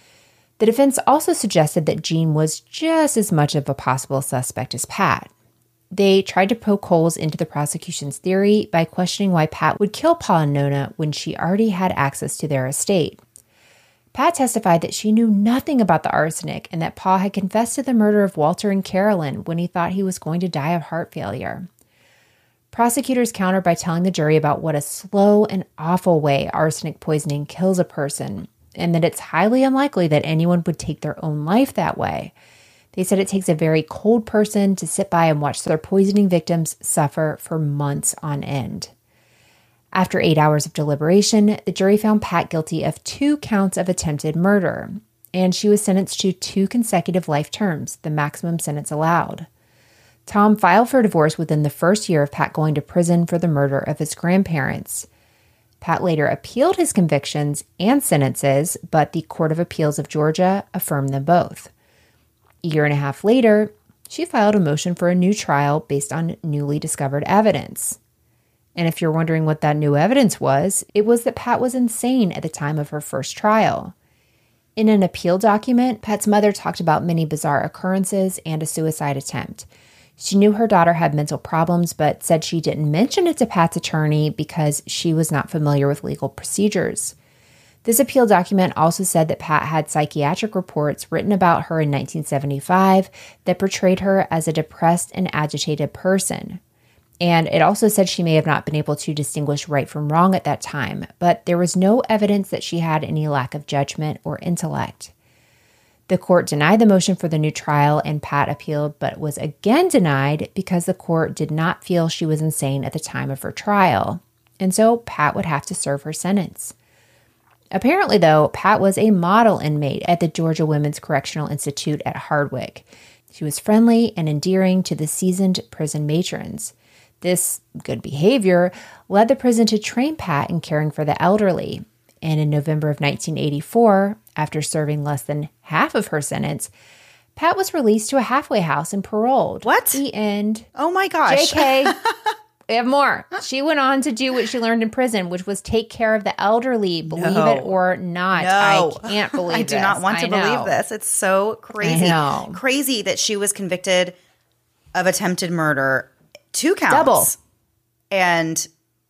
The defense also suggested that Jean was just as much of a possible suspect as Pat. They tried to poke holes into the prosecution's theory by questioning why Pat would kill Pa and Nona when she already had access to their estate. Pat testified that she knew nothing about the arsenic and that Pa had confessed to the murder of Walter and Carolyn when he thought he was going to die of heart failure. Prosecutors countered by telling the jury about what a slow and awful way arsenic poisoning kills a person, and that it's highly unlikely that anyone would take their own life that way. They said it takes a very cold person to sit by and watch their poisoning victims suffer for months on end. After eight hours of deliberation, the jury found Pat guilty of two counts of attempted murder, and she was sentenced to two consecutive life terms, the maximum sentence allowed. Tom filed for divorce within the first year of Pat going to prison for the murder of his grandparents. Pat later appealed his convictions and sentences, but the Court of Appeals of Georgia affirmed them both. A year and a half later, she filed a motion for a new trial based on newly discovered evidence. And if you're wondering what that new evidence was, it was that Pat was insane at the time of her first trial. In an appeal document, Pat's mother talked about many bizarre occurrences and a suicide attempt. She knew her daughter had mental problems, but said she didn't mention it to Pat's attorney because she was not familiar with legal procedures. This appeal document also said that Pat had psychiatric reports written about her in nineteen seventy-five that portrayed her as a depressed and agitated person. And it also said she may have not been able to distinguish right from wrong at that time, but there was no evidence that she had any lack of judgment or intellect. The court denied the motion for the new trial, and Pat appealed, but was again denied because the court did not feel she was insane at the time of her trial. And so Pat would have to serve her sentence. Apparently, though, Pat was a model inmate at the Georgia Women's Correctional Institute at Hardwick. She was friendly and endearing to the seasoned prison matrons. This good behavior led the prison to train Pat in caring for the elderly. And in November of nineteen eighty-four, after serving less than half of her sentence, Pat was released to a halfway house and paroled. What? The end. Oh my gosh. J K. We have more. She went on to do what she learned in prison, which was take care of the elderly, believe No. it or not. No. I can't believe I do this. not want to I know. believe this. It's so crazy. I know. Crazy that she was convicted of attempted murder, two counts. Double. And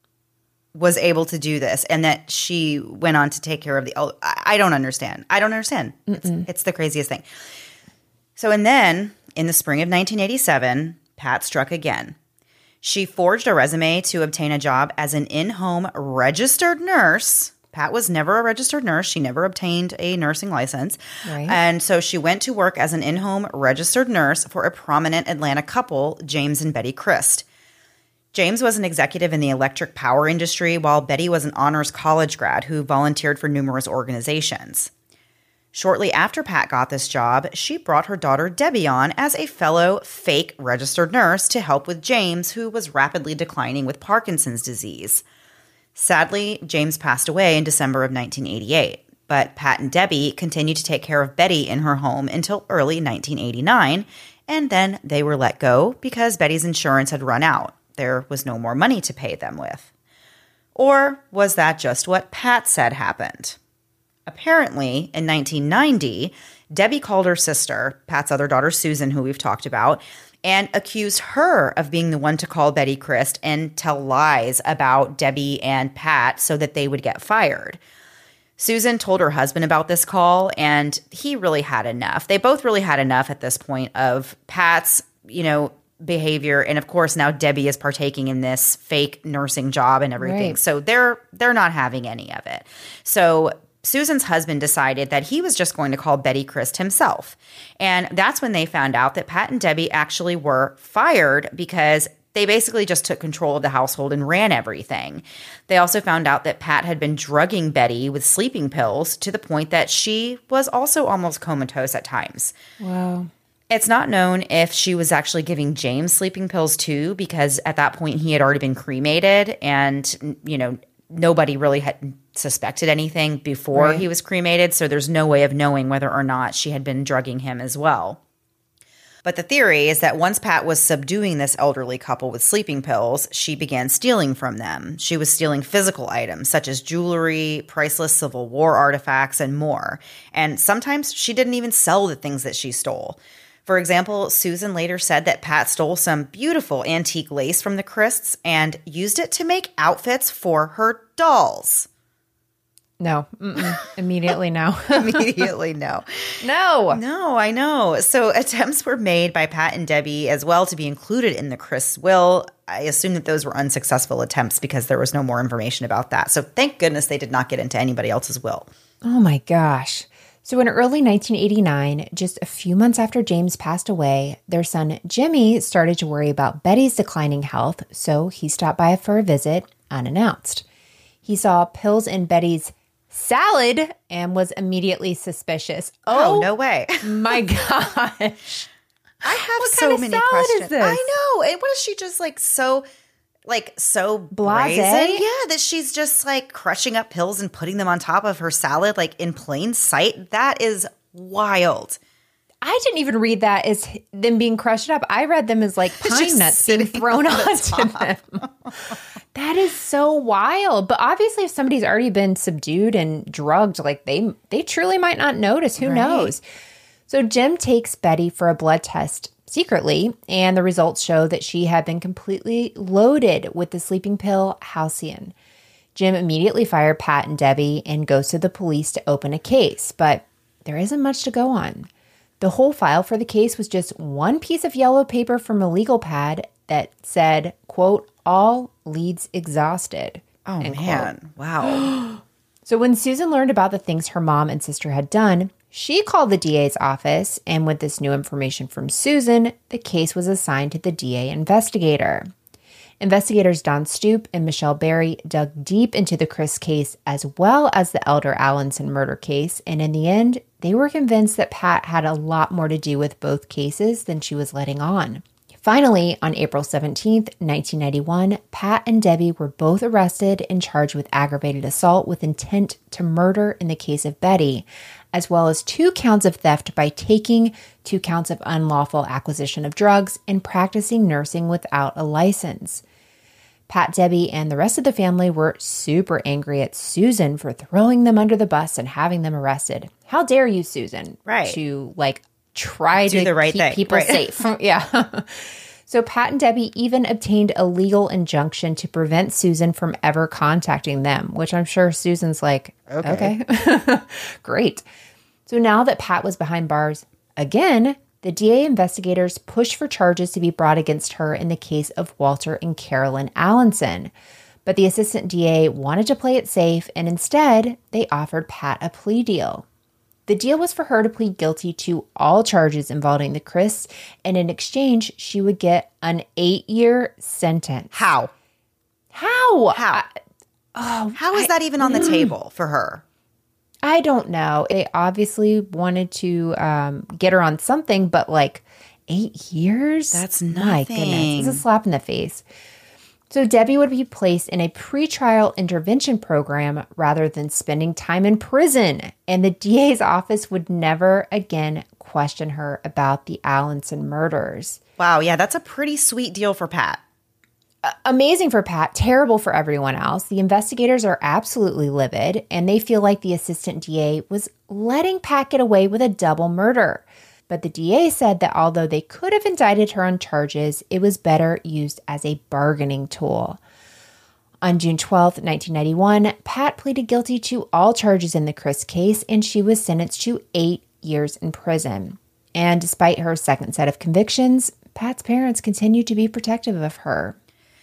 was able to do this, and that she went on to take care of the el- I I don't understand. I don't understand. It's, it's the craziest thing. So, and then in the spring of nineteen eighty-seven, Pat struck again. She forged a resume to obtain a job as an in-home registered nurse. Pat was never a registered nurse. She never obtained a nursing license. Right. And so she went to work as an in-home registered nurse for a prominent Atlanta couple, James and Betty Christ. James was an executive in the electric power industry, while Betty was an honors college grad who volunteered for numerous organizations. Shortly after Pat got this job, she brought her daughter Debbie on as a fellow fake registered nurse to help with James, who was rapidly declining with Parkinson's disease. Sadly, James passed away in December of nineteen eighty-eight, but Pat and Debbie continued to take care of Betty in her home until early nineteen eighty-nine, and then they were let go because Betty's insurance had run out. There was no more money to pay them with. Or was that just what Pat said happened? Apparently, in nineteen ninety, Debbie called her sister, Pat's other daughter Susan, who we've talked about, and accused her of being the one to call Betty Crist and tell lies about Debbie and Pat so that they would get fired. Susan told her husband about this call, and he really had enough. They both really had enough at this point of Pat's, you know, behavior, and of course now Debbie is partaking in this fake nursing job and everything. Right. So they're they're not having any of it. So Susan's husband decided that he was just going to call Betty Crist himself. And that's when they found out that Pat and Debbie actually were fired because they basically just took control of the household and ran everything. They also found out that Pat had been drugging Betty with sleeping pills to the point that she was also almost comatose at times. Wow. It's not known if she was actually giving James sleeping pills too, because at that point he had already been cremated and, you know, nobody really had suspected anything before Right. he was cremated. So there's no way of knowing whether or not she had been drugging him as well. But the theory is that once Pat was subduing this elderly couple with sleeping pills, she began stealing from them. She was stealing physical items such as jewelry, priceless Civil War artifacts, and more. And sometimes she didn't even sell the things that she stole. For example, Susan later said that Pat stole some beautiful antique lace from the Crists and used it to make outfits for her dolls. No. Mm-mm. Immediately no. Immediately, no. No. No, I know. So attempts were made by Pat and Debbie as well to be included in the Crists' will. I assume that those were unsuccessful attempts because there was no more information about that. So thank goodness they did not get into anybody else's will. Oh my gosh. So in early nineteen eighty-nine, just a few months after James passed away, their son Jimmy started to worry about Betty's declining health, so he stopped by for a visit unannounced. He saw pills in Betty's salad and was immediately suspicious. Oh, no way. My gosh. I have What so kind of many salad questions. is this? I know. And what is she just like so like so Blasé? brazen? Yeah, that she's just like crushing up pills and putting them on top of her salad like in plain sight. That is wild. I didn't even read that as them being crushed up. I read them as like pine just nuts being sitting thrown on the onto top. them. That is so wild. But obviously, if somebody's already been subdued and drugged, like they they truly might not notice. Who Right. knows? So Jim takes Betty for a blood test secretly, and the results show that she had been completely loaded with the sleeping pill Halcion. Jim immediately fired Pat and Debbie and goes to the police to open a case, but there isn't much to go on. The whole file for the case was just one piece of yellow paper from a legal pad that said, quote, all leads exhausted. Oh, end man. quote. Wow. So when Susan learned about the things her mom and sister had done, she called the D A's office, and with this new information from Susan, the case was assigned to the D A investigator. Investigators Don Stoop and Michelle Berry dug deep into the Crist case as well as the Elder Allenson murder case, and in the end, they were convinced that Pat had a lot more to do with both cases than she was letting on. Finally, on April seventeenth, nineteen ninety-one, Pat and Debbie were both arrested and charged with aggravated assault with intent to murder in the case of Betty, as well as two counts of theft by taking, two counts of unlawful acquisition of drugs, and practicing nursing without a license. Pat, Debbie, and the rest of the family were super angry at Susan for throwing them under the bus and having them arrested. How dare you, Susan, Right. to like try Do to the right keep thing. people Right. safe. Yeah. So Pat and Debbie even obtained a legal injunction to prevent Susan from ever contacting them, which I'm sure Susan's like, Okay. okay, great. So now that Pat was behind bars again, the D A investigators pushed for charges to be brought against her in the case of Walter and Carolyn Allenson. But the assistant D A wanted to play it safe, and instead, they offered Pat a plea deal. The deal was for her to plead guilty to all charges involving the Crists, and in exchange, she would get an eight-year sentence. How? How? How? I, oh, How is that even on the table for her? I don't know. They obviously wanted to um, get her on something, but like eight years? That's My goodness. nothing. It's a slap in the face. So Debbie would be placed in a pretrial intervention program rather than spending time in prison. And the D A's office would never again question her about the Allenson murders. Wow. Yeah, that's a pretty sweet deal for Pat. Amazing for Pat, terrible for everyone else. The investigators are absolutely livid, and they feel like the assistant D A was letting Pat get away with a double murder. But the D A said that although they could have indicted her on charges, it was better used as a bargaining tool. On June twelfth, nineteen ninety-one, Pat pleaded guilty to all charges in the Chris case, and she was sentenced to eight years in prison. And despite her second set of convictions, Pat's parents continued to be protective of her.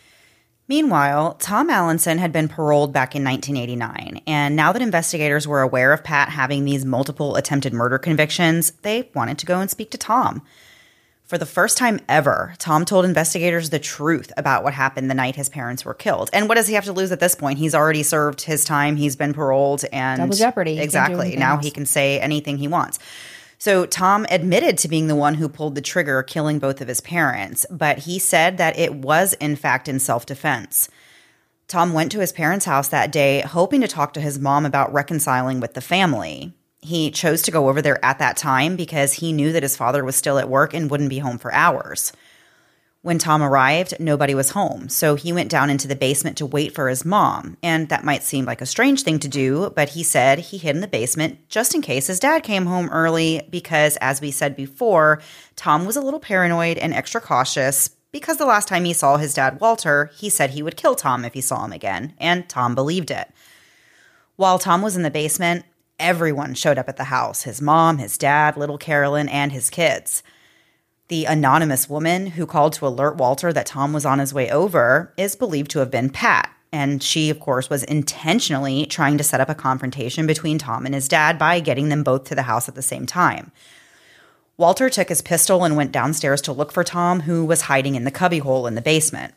Meanwhile, Tom Allenson had been paroled back in nineteen eighty-nine, and now that investigators were aware of Pat having these multiple attempted murder convictions, they wanted to go and speak to Tom. For the first time ever, Tom told investigators the truth about what happened the night his parents were killed. And what does he have to lose at this point? He's already served his time. He's been paroled. And double jeopardy. Exactly. Now else. He can say anything he wants. So Tom admitted to being the one who pulled the trigger, killing both of his parents. But he said that it was, in fact, in self-defense. Tom went to his parents' house that day, hoping to talk to his mom about reconciling with the family. He chose to go over there at that time because he knew that his father was still at work and wouldn't be home for hours. When Tom arrived, nobody was home, so he went down into the basement to wait for his mom. And that might seem like a strange thing to do, but he said he hid in the basement just in case his dad came home early because, as we said before, Tom was a little paranoid and extra cautious because the last time he saw his dad, Walter, he said he would kill Tom if he saw him again, and Tom believed it. While Tom was in the basement, everyone showed up at the house: his mom, his dad, little Carolyn, and his kids. The anonymous woman who called to alert Walter that Tom was on his way over is believed to have been Pat, and she, of course, was intentionally trying to set up a confrontation between Tom and his dad by getting them both to the house at the same time. Walter took his pistol and went downstairs to look for Tom, who was hiding in the cubbyhole in the basement.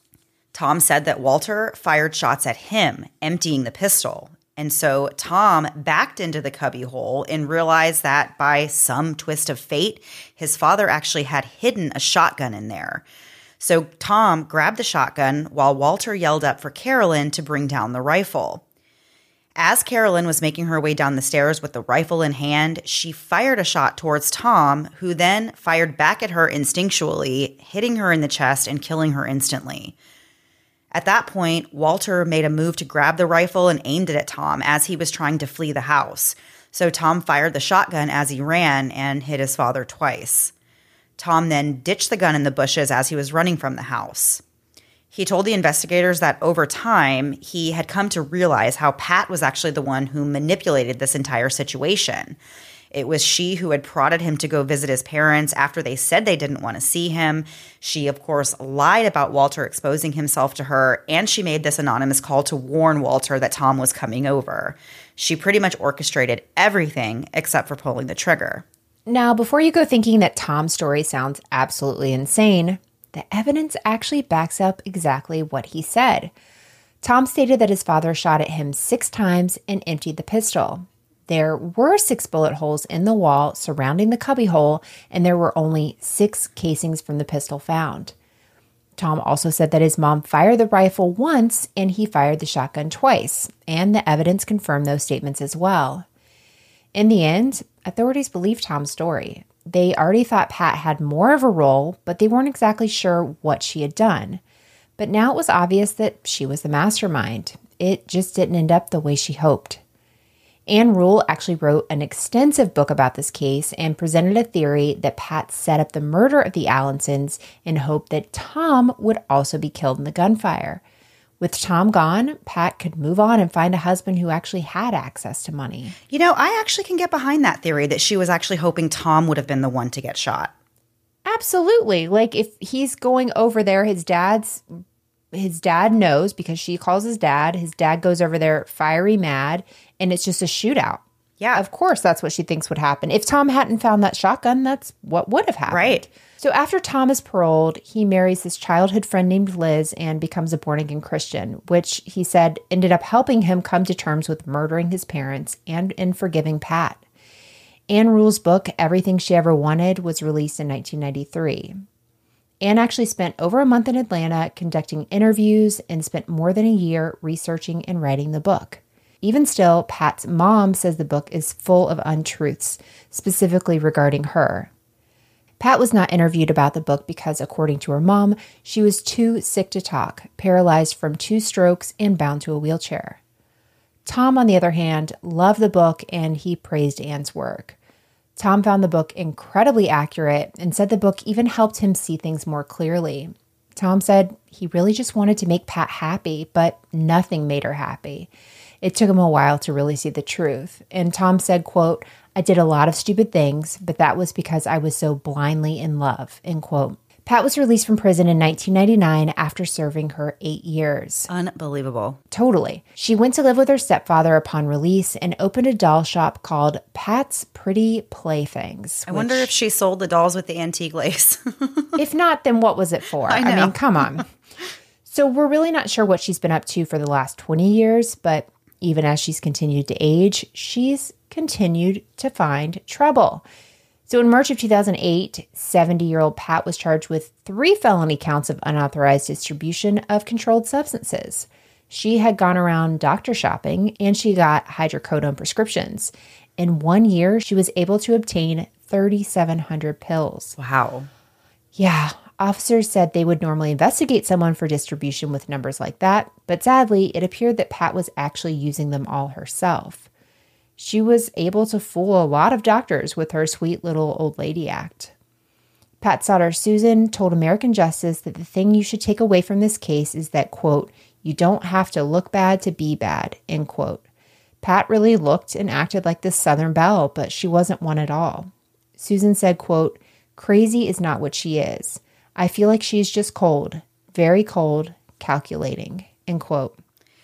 Tom said that Walter fired shots at him, emptying the pistol. And so Tom backed into the cubbyhole and realized that by some twist of fate, his father actually had hidden a shotgun in there. So Tom grabbed the shotgun while Walter yelled up for Carolyn to bring down the rifle. As Carolyn was making her way down the stairs with the rifle in hand, she fired a shot towards Tom, who then fired back at her instinctually, hitting her in the chest and killing her instantly. At that point, Walter made a move to grab the rifle and aimed it at Tom as he was trying to flee the house. So Tom fired the shotgun as he ran and hit his father twice. Tom then ditched the gun in the bushes as he was running from the house. He told the investigators that over time, he had come to realize how Pat was actually the one who manipulated this entire situation. It was she who had prodded him to go visit his parents after they said they didn't want to see him. She, of course, lied about Walter exposing himself to her, and she made this anonymous call to warn Walter that Tom was coming over. She pretty much orchestrated everything except for pulling the trigger. Now, before you go thinking that Tom's story sounds absolutely insane, the evidence actually backs up exactly what he said. Tom stated that his father shot at him six times and emptied the pistol. There were six bullet holes in the wall surrounding the cubbyhole, and there were only six casings from the pistol found. Tom also said that his mom fired the rifle once and he fired the shotgun twice, and the evidence confirmed those statements as well. In the end, authorities believed Tom's story. They already thought Pat had more of a role, but they weren't exactly sure what she had done. But now it was obvious that she was the mastermind. It just didn't end up the way she hoped. Ann Rule actually wrote an extensive book about this case and presented a theory that Pat set up the murder of the Allensons in hope that Tom would also be killed in the gunfire. With Tom gone, Pat could move on and find a husband who actually had access to money. You know, I actually can get behind that theory that she was actually hoping Tom would have been the one to get shot. Absolutely. Like if he's going over there, his dad's his dad knows because she calls his dad. His dad goes over there fiery mad, and it's just a shootout. Yeah. Of course, that's what she thinks would happen. If Tom hadn't found that shotgun, that's what would have happened. Right. So after Tom is paroled, he marries his childhood friend named Liz and becomes a born-again Christian, which he said ended up helping him come to terms with murdering his parents and in forgiving Pat. Ann Rule's book, Everything She Ever Wanted, was released in nineteen ninety-three. Ann actually spent over a month in Atlanta conducting interviews and spent more than a year researching and writing the book. Even still, Pat's mom says the book is full of untruths, specifically regarding her. Pat was not interviewed about the book because, according to her mom, she was too sick to talk, paralyzed from two strokes, and bound to a wheelchair. Tom, on the other hand, loved the book and he praised Ann's work. Tom found the book incredibly accurate and said the book even helped him see things more clearly. Tom said he really just wanted to make Pat happy, but nothing made her happy. It took him a while to really see the truth. And Tom said, quote, "I did a lot of stupid things, but that was because I was so blindly in love," end quote. Pat was released from prison in nineteen ninety-nine after serving her eight years. Unbelievable. Totally. She went to live with her stepfather upon release and opened a doll shop called Pat's Pretty Playthings. I wonder if she sold the dolls with the antique lace. If not, then what was it for? I know. I mean, come on. So we're really not sure what she's been up to for the last twenty years, but even as she's continued to age, she's continued to find trouble. So in March of two thousand eight, seventy-year-old Pat was charged with three felony counts of unauthorized distribution of controlled substances. She had gone around doctor shopping and she got hydrocodone prescriptions. In one year, she was able to obtain three thousand seven hundred pills. Wow. Yeah, officers said they would normally investigate someone for distribution with numbers like that, but sadly, it appeared that Pat was actually using them all herself. She was able to fool a lot of doctors with her sweet little old lady act. Pat's daughter Susan told American Justice that the thing you should take away from this case is that, quote, "You don't have to look bad to be bad," end quote. Pat really looked and acted like this Southern belle, but she wasn't one at all. Susan said, quote, "Crazy is not what she is. I feel like she's just cold, very cold, calculating," end quote.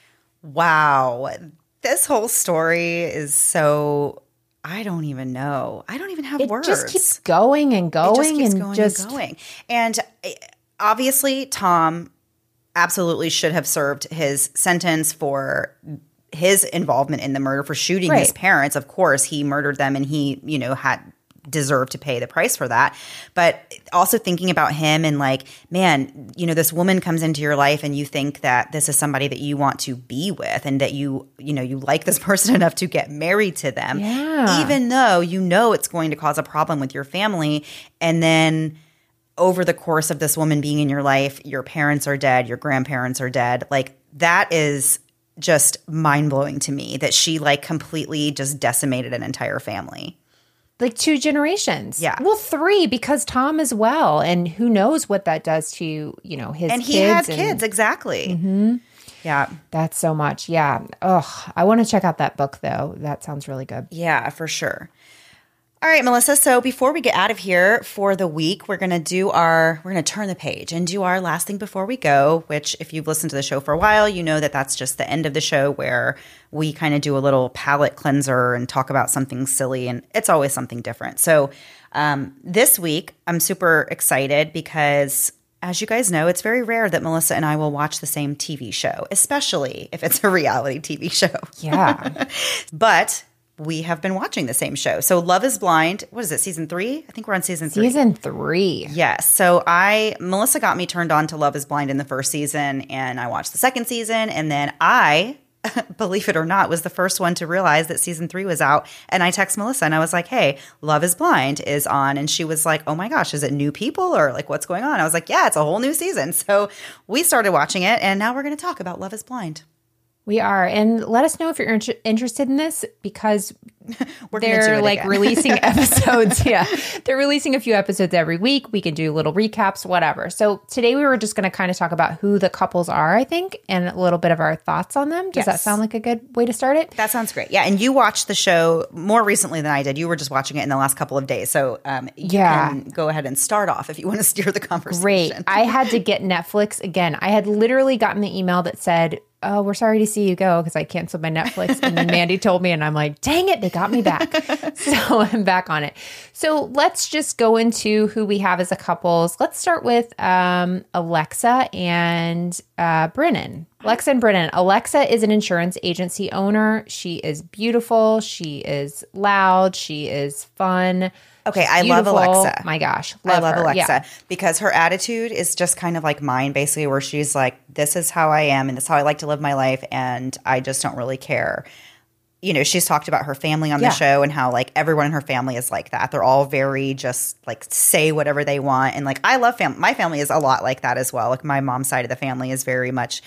Wow. This whole story is so, I don't even know. I don't even have it words. It just keeps going and going. It just keeps and going just... and going. And obviously, Tom absolutely should have served his sentence for his involvement in the murder, for shooting right. his parents. Of course, he murdered them and he, you know, had deserved to pay the price for that. But also thinking about him and like, man, you know, this woman comes into your life and you think that this is somebody that you want to be with and that you, you know, you like this person enough to get married to them, yeah. even though you know it's going to cause a problem with your family. And then over the course of this woman being in your life, your parents are dead, your grandparents are dead. Like that is just mind-blowing to me that she like completely just decimated an entire family. Like two generations. Yeah. Well, three, because Tom as well. And who knows what that does to, you know, his and kids. he had and, kids, exactly. Mm-hmm. Yeah. That's so much. Yeah. Oh, I want to check out that book, though. That sounds really good. Yeah, for sure. All right, Melissa. So before we get out of here for the week, we're going to do our, we're going to turn the page and do our last thing before we go, which if you've listened to the show for a while, you know that that's just the end of the show where we kind of do a little palate cleanser and talk about something silly, and it's always something different. So um, this week, I'm super excited because as you guys know, it's very rare that Melissa and I will watch the same T V show, especially if it's a reality T V show. Yeah. But we have been watching the same show. So Love is Blind, what is it, season three? I think we're on season three. Season three. Yes. So I, Melissa got me turned on to Love is Blind in the first season, and I watched the second season, and then I, believe it or not, was the first one to realize that season three was out. And I text Melissa and I was like, hey, Love is Blind is on. And she was like, oh my gosh, is it new people or like what's going on? I was like, yeah, it's a whole new season. So we started watching it, and now we're going to talk about Love is Blind. We are. And let us know if you're inter- interested in this, because We're they're like again. releasing episodes. Yeah. They're releasing a few episodes every week. We can do little recaps, whatever. So today we were just going to kind of talk about who the couples are, I think, and a little bit of our thoughts on them. Does Yes. that sound like a good way to start it? That sounds great. Yeah. And you watched the show more recently than I did. You were just watching it in the last couple of days. So um, you Yeah. can go ahead and start off if you want to steer the conversation. Great. I had to get Netflix again. I had literally gotten the email that said, oh, we're sorry to see you go because I canceled my Netflix. And then Mandy told me, and I'm like, dang it, they got me back. So I'm back on it. So let's just go into who we have as a couples. Let's start with um, Alexa and uh, Brennan. Alexa and Brennan. Alexa is an insurance agency owner. She is beautiful. She is loud. She is fun. Okay, I Beautiful. love Alexa. My gosh. Love I love her. Alexa Yeah. because her attitude is just kind of like mine, basically, where she's like, this is how I am and this is how I like to live my life, and I just don't really care. You know, she's talked about her family on Yeah. the show and how like everyone in her family is like that. They're all very just like say whatever they want. And like I love family. My family is a lot like that as well. Like my mom's side of the family is very much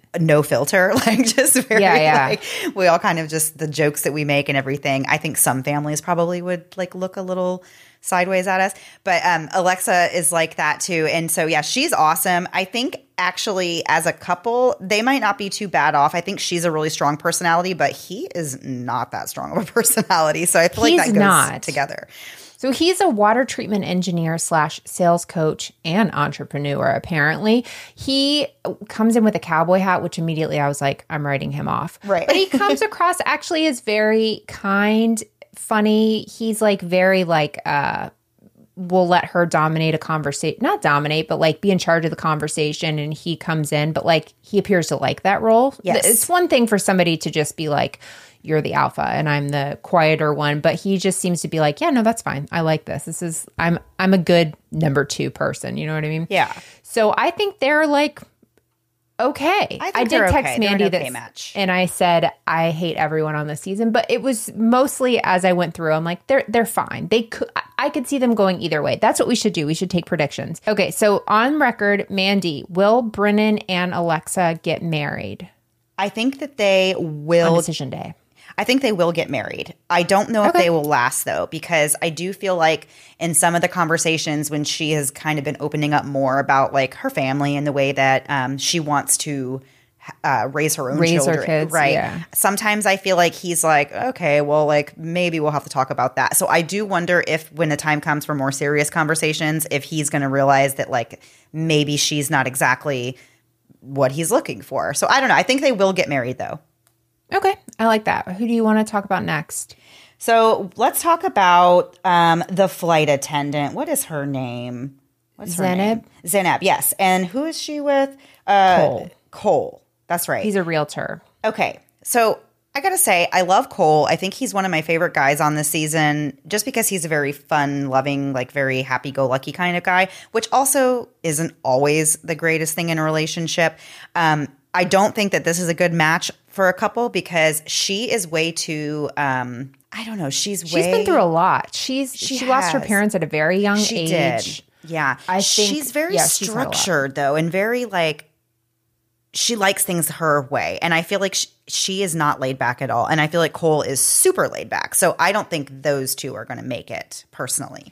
no filter, like just very Yeah, yeah. like we all kind of just the jokes that we make and everything. I think some families probably would like look a little sideways at us, but um, Alexa is like that too. And so, yeah, she's awesome. I think actually as a couple, they might not be too bad off. I think she's a really strong personality, but he is not that strong of a personality. So I feel He's like that goes not. together. So he's a water treatment engineer slash sales coach and entrepreneur, apparently. He comes in with a cowboy hat, which immediately I was like, I'm writing him off. Right. But he comes across actually as very kind, funny. He's like very like, uh, will let her dominate a conversation, not dominate, but like be in charge of the conversation. And he comes in, but like he appears to like that role. Yes. It's one thing for somebody to just be like, you're the alpha and I'm the quieter one, but he just seems to be like, yeah, no, that's fine. I like this. This is, I'm, I'm a good number two person. You know what I mean? Yeah. So I think they're like, okay. I think I did they're text okay. They're an Mandy okay that, match. and I said, I hate everyone on this season, but it was mostly as I went through, I'm like, they're, they're fine. They could, I could see them going either way. That's what we should do. We should take predictions. Okay. So on record, Mandy, will Brennan and Alexa get married I think that they will on decision day? I think they will get married. I don't know if Okay. they will last, though, because I do feel like in some of the conversations when she has kind of been opening up more about like her family and the way that um, she wants to uh, raise her own Raise her children. kids, right. yeah. Sometimes I feel like he's like, okay, well, like maybe we'll have to talk about that. So I do wonder if when the time comes for more serious conversations, if he's going to realize that like maybe she's not exactly what he's looking for. So I don't know. I think they will get married, though. Okay. I like that. Who do you want to talk about next? So let's talk about um, the flight attendant. What is her name? What's her Zenab? name? Zenab, yes. And who is she with? Uh, Cole. Cole. That's right. He's a realtor. Okay. So I got to say, I love Cole. I think he's one of my favorite guys on this season just because he's a very fun, loving, like very happy-go-lucky kind of guy, which also isn't always the greatest thing in a relationship. Um, I don't think that this is a good match for a couple because she is way too, um, I don't know, she's way. She's been through a lot. She's She she, lost her has. parents at a very young She age. did. Yeah. I think- she's very yeah, she's had a lot. structured, though, and very like, she likes things her way. And I feel like she, she is not laid back at all. And I feel like Cole is super laid back. So I don't think those two are going to make it personally.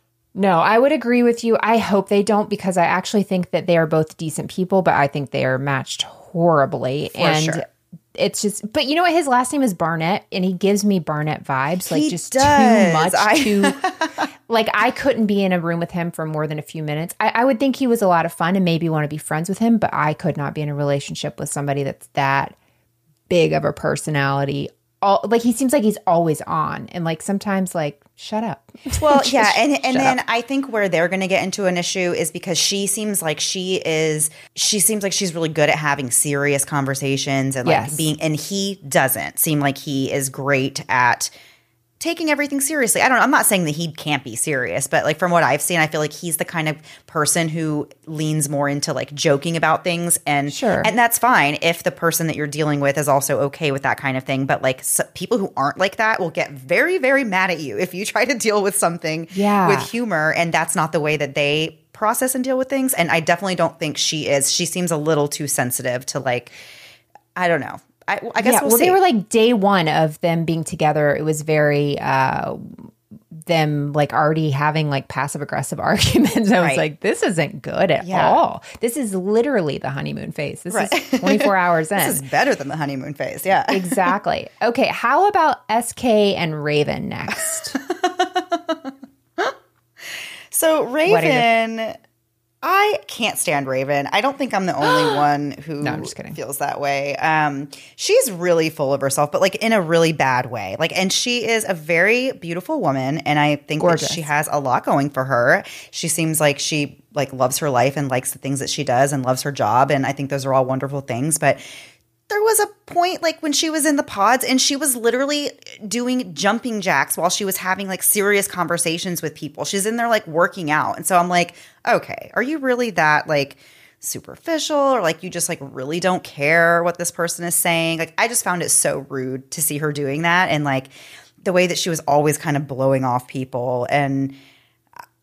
No, I would agree with you. I hope they don't because I actually think that they are both decent people, but I think they are matched horribly. For and sure. it's just, but you know what? His last name is Barnett and he gives me Barnett vibes. Like He just does. too much. I- too, like I couldn't be in a room with him for more than a few minutes. I, I would think he was a lot of fun and maybe want to be friends with him, but I could not be in a relationship with somebody that's that big of a personality. All, like he seems like he's always on and like sometimes like shut up. Well, Just yeah, and and shut then up. I think where they're going to get into an issue is because she seems like she is she seems like she's really good at having serious conversations and like Yes. being and he doesn't seem like he is great at taking everything seriously. I don't know. I'm not saying that he can't be serious, but like from what I've seen, I feel like he's the kind of person who leans more into like joking about things and Sure. and that's fine if the person that you're dealing with is also okay with that kind of thing. But like so, people who aren't like that will get very, very mad at you if you try to deal with something Yeah. with humor and that's not the way that they process and deal with things. And I definitely don't think she is. She seems a little too sensitive to like, I don't know. I, I guess yeah, we'll, well, see. they were like day one of them being together. It was very uh, them like already having like passive aggressive arguments. I was Right. like, this isn't good at Yeah. all. This is literally the honeymoon phase. This Right. is twenty-four hours in. This is better than the honeymoon phase. Yeah. Exactly. Okay, how about S K and Raven next? So What are your- Raven, I can't stand Raven. I don't think I'm the only one who No, I'm just kidding. feels that way. Um, she's really full of herself, but like in a really bad way. Like, and she is a very beautiful woman, and I think Gorgeous. that she has a lot going for her. She seems like she like loves her life and likes the things that she does and loves her job, and I think those are all wonderful things. But there was a point like when she was in the pods and she was literally doing jumping jacks while she was having like serious conversations with people. She's in there like working out. And so I'm like, okay, are you really that like superficial or like you just like really don't care what this person is saying? Like I just found it so rude to see her doing that and like the way that she was always kind of blowing off people. And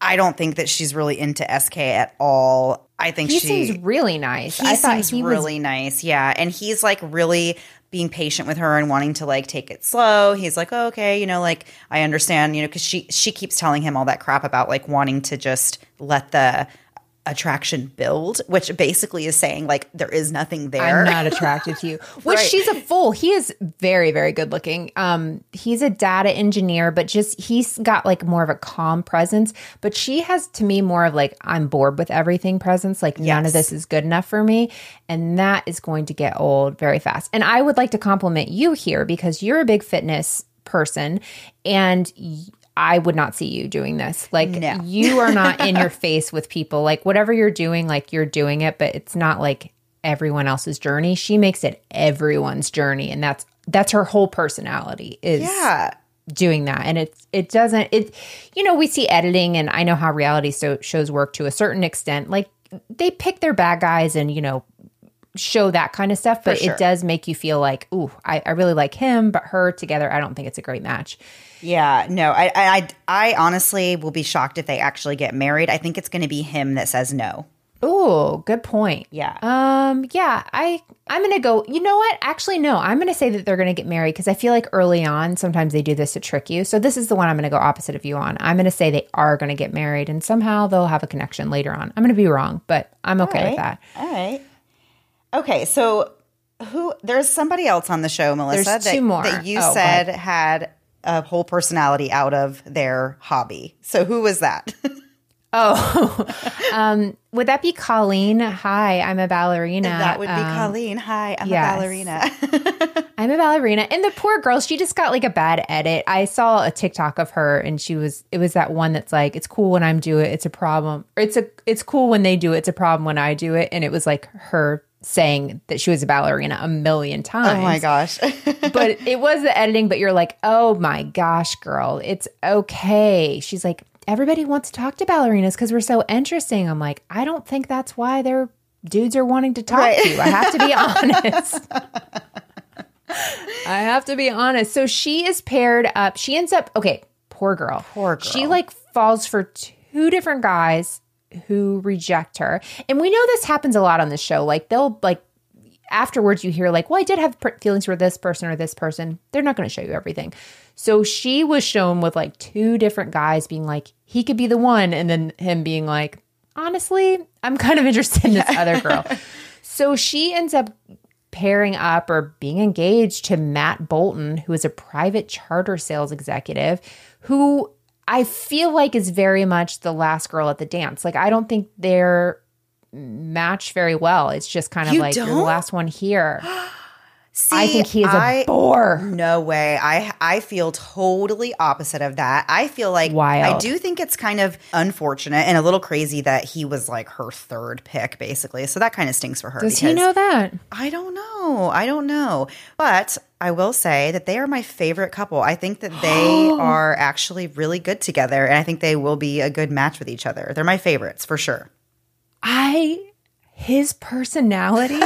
I don't think that she's really into S K at all. I think he she seems really nice. He I thought seems he really was, nice. Yeah. And he's like really being patient with her and wanting to like take it slow. He's like, oh, okay, you know, like I understand, you know, because she she keeps telling him all that crap about like wanting to just let the attraction build, which basically is saying like there is nothing there. I'm not attracted to you. Which Right. she's a fool. He is very, very good looking. Um, he's a data engineer, but just he's got like more of a calm presence. But she has to me more of like I'm bored with everything presence. Like none of Yes. this is good enough for me. And that is going to get old very fast. And I would like to compliment you here because you're a big fitness person and y- I would not see you doing this. Like No. you are not in your face with people. Like whatever you're doing, like you're doing it, but it's not like everyone else's journey. She makes it everyone's journey. And that's that's her whole personality is Yeah. doing that. And it's it doesn't it you know, we see editing and I know how reality so, shows work to a certain extent. Like they pick their bad guys and, you know, show that kind of stuff, but For sure. it does make you feel like, ooh, I, I really like him, but her together, I don't think it's a great match. Yeah, no, I, I, I honestly will be shocked if they actually get married. I think it's going to be him that says no. Oh, good point. Yeah. Um, yeah, I I'm gonna go, you know what? Actually, no, I'm gonna say that they're gonna get married because I feel like early on, sometimes they do this to trick you. So this is the one I'm gonna go opposite of you on. I'm gonna say they are gonna get married and somehow they'll have a connection later on. I'm gonna be wrong, but I'm okay All with right. that. All right. Okay, so who? There's somebody else on the show, Melissa, There's that, two more. that you Oh, go said ahead. had a whole personality out of their hobby. So who was that? Oh, um, would that be Colleen? Hi, I'm a ballerina. That would be Um, Colleen. Hi, I'm yes. a ballerina. I'm a ballerina. And the poor girl, she just got like a bad edit. I saw a TikTok of her and she was, it was that one that's like, it's cool when I'm do it. It's a problem. Or it's a, it's cool when they do it. It's a problem when I do it. And it was like her saying that she was a ballerina a million times. Oh my gosh. But it was the editing, but you're like, oh my gosh, girl, it's okay. She's like, everybody wants to talk to ballerinas because we're so interesting. I'm like, I don't think that's why their dudes are wanting to talk Right. to you. I have to be honest. I have to be honest. So she is paired up. She ends up, okay, poor girl. Poor girl. She like falls for two different guys who reject her. And we know this happens a lot on the show. Like they'll like, afterwards you hear like, well, I did have pr- feelings for this person or this person. They're not going to show you everything. So she was shown with like two different guys being like, he could be the one. And then him being like, honestly, I'm kind of interested in this other girl. So she ends up pairing up or being engaged to Matt Bolton, who is a private charter sales executive who I feel like is very much the last girl at the dance. Like, I don't think they're match very well. It's just kind of You like you're the don't? last one here. See, I think he is a I- bore. No way. I I feel totally opposite of that. I feel like Wild. I do think it's kind of unfortunate and a little crazy that he was like her third pick, basically. So that kind of stinks for her. Does he because know that? I don't know. I don't know. But I will say that they are my favorite couple. I think that they are actually really good together, and I think they will be a good match with each other. They're my favorites for sure. I, his personality,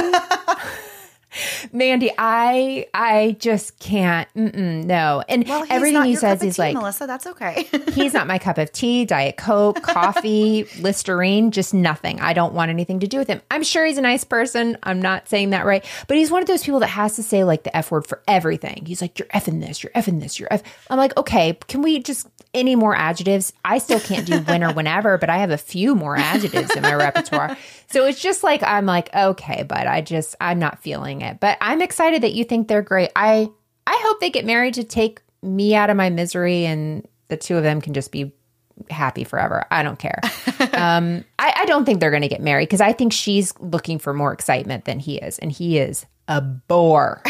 Mandy, I, I just can't. Mm-mm, no, and Well, he's everything not he your says cup of is tea, like, Melissa. That's okay. he's not my cup of tea, Diet Coke, coffee, Listerine, just nothing. I don't want anything to do with him. I'm sure he's a nice person. I'm not saying that right. But he's one of those people that has to say like the F word for everything. He's like, you're effing this, you're effing this, you're F. I'm like, okay, can we just, any more adjectives? I still can't do when or whenever, but I have a few more adjectives in my repertoire. So it's just like, I'm like, okay, but I just, I'm not feeling it. But I'm excited that you think they're great. I, I hope they get married to take me out of my misery and the two of them can just be happy forever. I don't care. um, I, I don't think they're going to get married because I think she's looking for more excitement than he is. And he is a bore.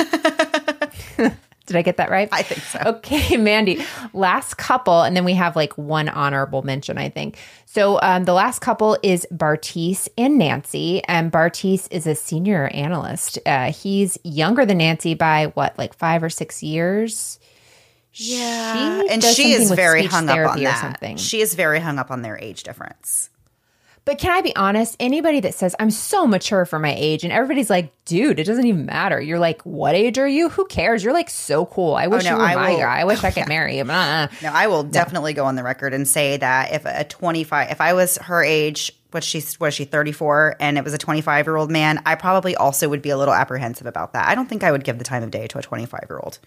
Did I get that right? I think so. Okay, Mandy. Last couple, and then we have like one honorable mention, I think. So um, the last couple is Bartise and Nancy. And Bartise is a senior analyst. Uh, he's younger than Nancy by what, like five or six years? Yeah, She and does she is something with very speech hung up on therapy or that. something. She is very hung up on their age difference. But can I be honest? Anybody that says I'm so mature for my age, and everybody's like, dude, it doesn't even matter. You're like, what age are you? Who cares? You're like so cool. I wish oh, no, you were I my will, guy. I wish oh, I could yeah. marry him. Uh, no, I will no. definitely go on the record and say that if a twenty-five, if I was her age, what she's was she thirty-four, and it was a twenty-five year old man, I probably also would be a little apprehensive about that. I don't think I would give the time of day to a twenty-five year old.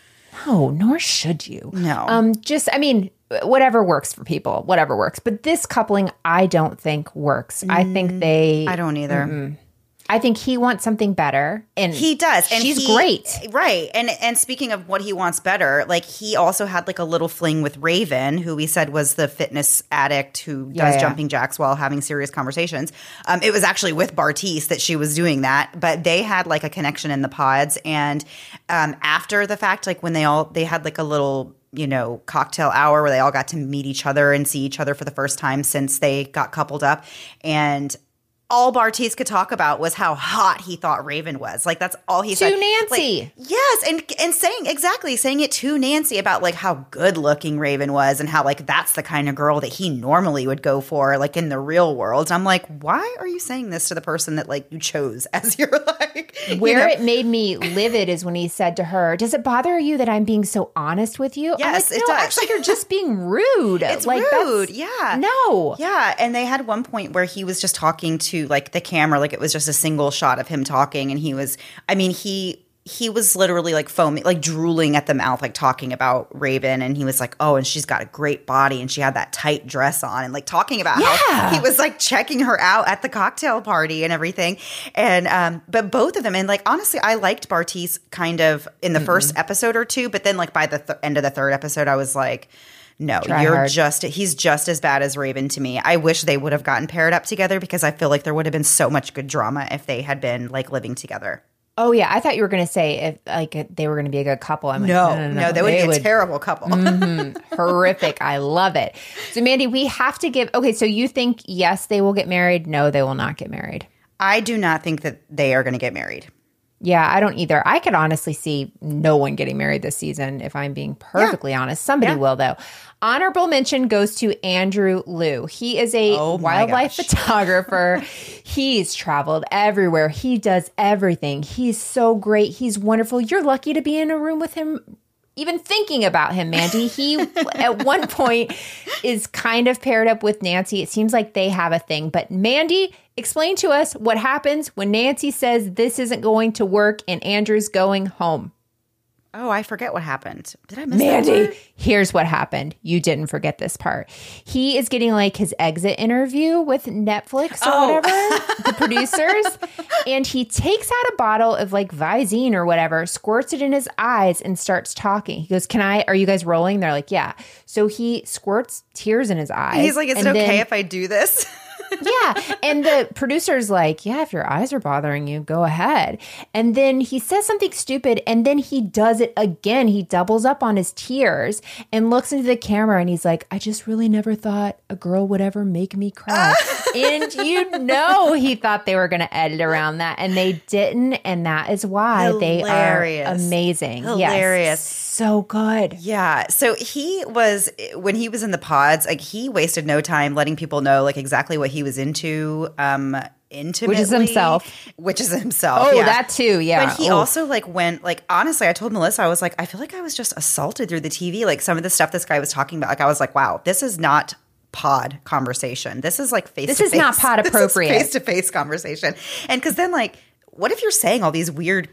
No, nor should you. No. Um, just, I mean, whatever works for people, whatever works. But this coupling, I don't think works. Mm, I think they. I don't either. Mm-mm. I think he wants something better, and he does. And she's he, great, right? And and speaking of what he wants better, like he also had like a little fling with Raven, who we said was the fitness addict who yeah, does yeah. jumping jacks while having serious conversations. Um, it was actually with Bartise that she was doing that, but they had like a connection in the pods. And um, after the fact, like when they all they had like a little, you know, cocktail hour where they all got to meet each other and see each other for the first time since they got coupled up, and all Bartise could talk about was how hot he thought Raven was. Like, that's all he to said. To Nancy. Like, yes, and and saying, exactly, saying it to Nancy about, like, how good-looking Raven was and how, like, that's the kind of girl that he normally would go for, like, in the real world. I'm like, why are you saying this to the person that, like, you chose as your, like, Where you know? It made me livid is when he said to her, does it bother you that I'm being so honest with you? Yes, like, it no, does. actually, you're just being rude. It's like, rude, yeah. No. Yeah, and they had one point where he was just talking to, like, the camera, like it was just a single shot of him talking, and he was, I mean, he he was literally like foaming, like drooling at the mouth, like talking about Raven, and he was like, oh, and she's got a great body, and she had that tight dress on, and like talking about yeah. how he was like checking her out at the cocktail party and everything. And um but both of them, and like honestly, I liked Bartise kind of in the mm-hmm. first episode or two, but then like by the th- end of the third episode, I was like, no, Try you're hard. just, he's just as bad as Raven to me. I wish they would have gotten paired up together because I feel like there would have been so much good drama if they had been like living together. Oh, yeah. I thought you were going to say if like they were going to be a good couple. I'm like, no, no, no, no, no, they would be a would, terrible couple. mm-hmm, horrific. I love it. So, Mandy, we have to give, okay, so you think, yes, they will get married. No, they will not get married. I do not think that they are going to get married. Yeah, I don't either. I could honestly see no one getting married this season, if I'm being perfectly yeah. honest. Somebody yeah. will, though. Honorable mention goes to Andrew Liu. He is a oh wildlife gosh. photographer. He's traveled everywhere. He does everything. He's so great. He's wonderful. You're lucky to be in a room with him. Even thinking about him, Mandy, he at one point is kind of paired up with Nancy. It seems like they have a thing. But Mandy, explain to us what happens when Nancy says this isn't going to work and Andrew's going home. Oh, I forget what happened. Did I miss Mandy, that part? Here's what happened. You didn't forget this part. He is getting like his exit interview with Netflix or oh. whatever, the producers. And he takes out a bottle of like Visine or whatever, squirts it in his eyes and starts talking. He goes, can I, are you guys rolling? They're like, yeah. So he squirts tears in his eyes. He's like, is it okay then, if I do this? Yeah. And the producer's like, yeah, if your eyes are bothering you, go ahead. And then he says something stupid and then he does it again. He doubles up on his tears and looks into the camera and he's like, I just really never thought a girl would ever make me cry. And you know he thought they were going to edit around that and they didn't. And that is why Hilarious. They are amazing. Hilarious. Yes. So good. Yeah. So he was, when he was in the pods, like he wasted no time letting people know like exactly what he was into um intimately, which is himself which is himself oh yeah. that too yeah but he oh. also like went like honestly I told Melissa I was like I feel like I was just assaulted through the T V, like some of the stuff this guy was talking about, like I was like wow, this is not pod conversation, this is like face this to is face. not pod appropriate, face to face conversation. And because then like what if you're saying all these weird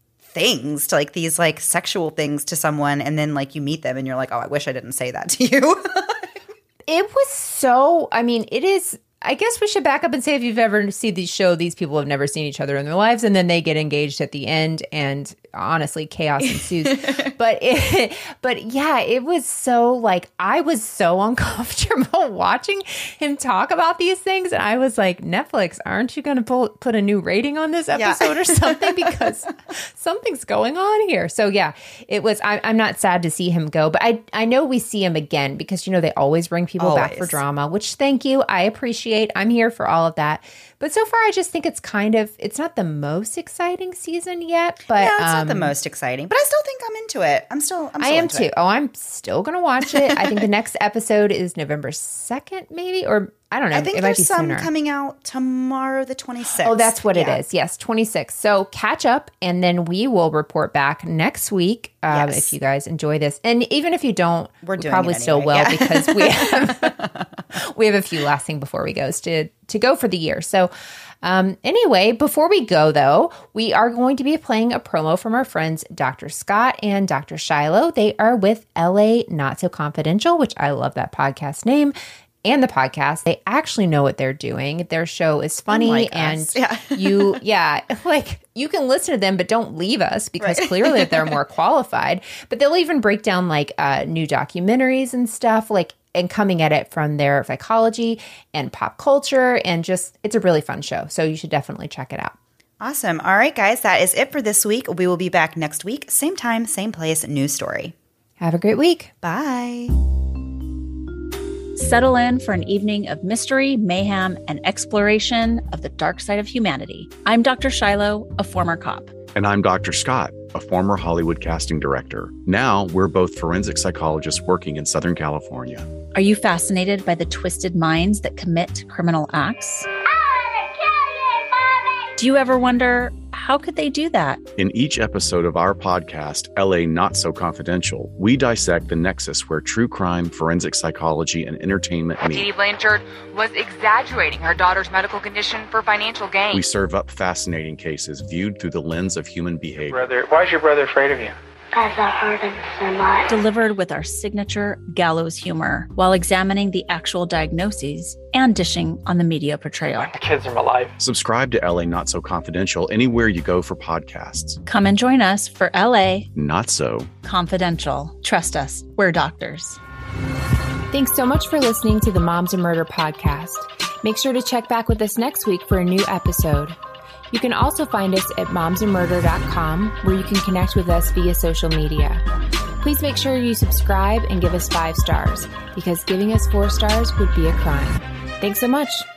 things to like these like sexual things to someone and then like you meet them and you're like, oh, I wish I didn't say that to you. It was so, I mean, it is, I guess we should back up and say if you've ever seen these show, these people have never seen each other in their lives and then they get engaged at the end and honestly chaos ensues. but it, but yeah, it was so like, I was so uncomfortable watching him talk about these things. And I was like, Netflix, aren't you going to pull, put a new rating on this episode yeah. or something? Because something's going on here. So yeah, it was, I, I'm not sad to see him go, but I, I know we see him again because, you know, they always bring people always. back for drama, which thank you. I appreciate. I'm here for all of that. But so far, I just think it's kind of, it's not the most exciting season yet, but yeah, it's um, not the most exciting, but I still think I'm into it. I'm still, I'm still I am into too. It. Oh, I'm still going to watch it. I think the next episode is November second, maybe, or I don't know. I think it might there's be some sooner. coming out tomorrow, the twenty-sixth. Oh, that's what yeah. it is. Yes, twenty-six. So catch up, and then we will report back next week um, Yes. if you guys enjoy this. And even if you don't, We're we doing probably it still anyway. will Yeah. because we have we have a few last thing before we go to to go for the year. So um, anyway, before we go though, we are going to be playing a promo from our friends Doctor Scott and Doctor Shiloh. They are with L A Not So Confidential, which I love that podcast name. And the podcast, they actually know what they're doing. Their show is funny, Unlike and us. Yeah. you, yeah, like you can listen to them, but don't leave us because Right. clearly they're more qualified. But they'll even break down like uh, new documentaries and stuff, like and coming at it from their psychology and pop culture, and just it's a really fun show. So you should definitely check it out. Awesome. All right, guys, that is it for this week. We will be back next week, same time, same place, new story. Have a great week. Bye. Settle in for an evening of mystery, mayhem, and exploration of the dark side of humanity. I'm Doctor Shiloh, a former cop. And I'm Doctor Scott, a former Hollywood casting director. Now we're both forensic psychologists working in Southern California. Are you fascinated by the twisted minds that commit criminal acts? Do you ever wonder, how could they do that? In each episode of our podcast, L A Not So Confidential, we dissect the nexus where true crime, forensic psychology, and entertainment Dee Dee meet. Blanchard was exaggerating her daughter's medical condition for financial gain. We serve up fascinating cases viewed through the lens of human behavior. Brother, why is your brother afraid of you? Because I hurt him so much. Delivered with our signature gallows humor while examining the actual diagnoses and dishing on the media portrayal. My kids are my life. Subscribe to L A Not So Confidential anywhere you go for podcasts. Come and join us for L A Not so. Confidential. Trust us, we're doctors. Thanks so much for listening to the Moms and Murder podcast. Make sure to check back with us next week for a new episode. You can also find us at moms and murder dot com, where you can connect with us via social media. Please make sure you subscribe and give us five stars, because giving us four stars would be a crime. Thanks so much.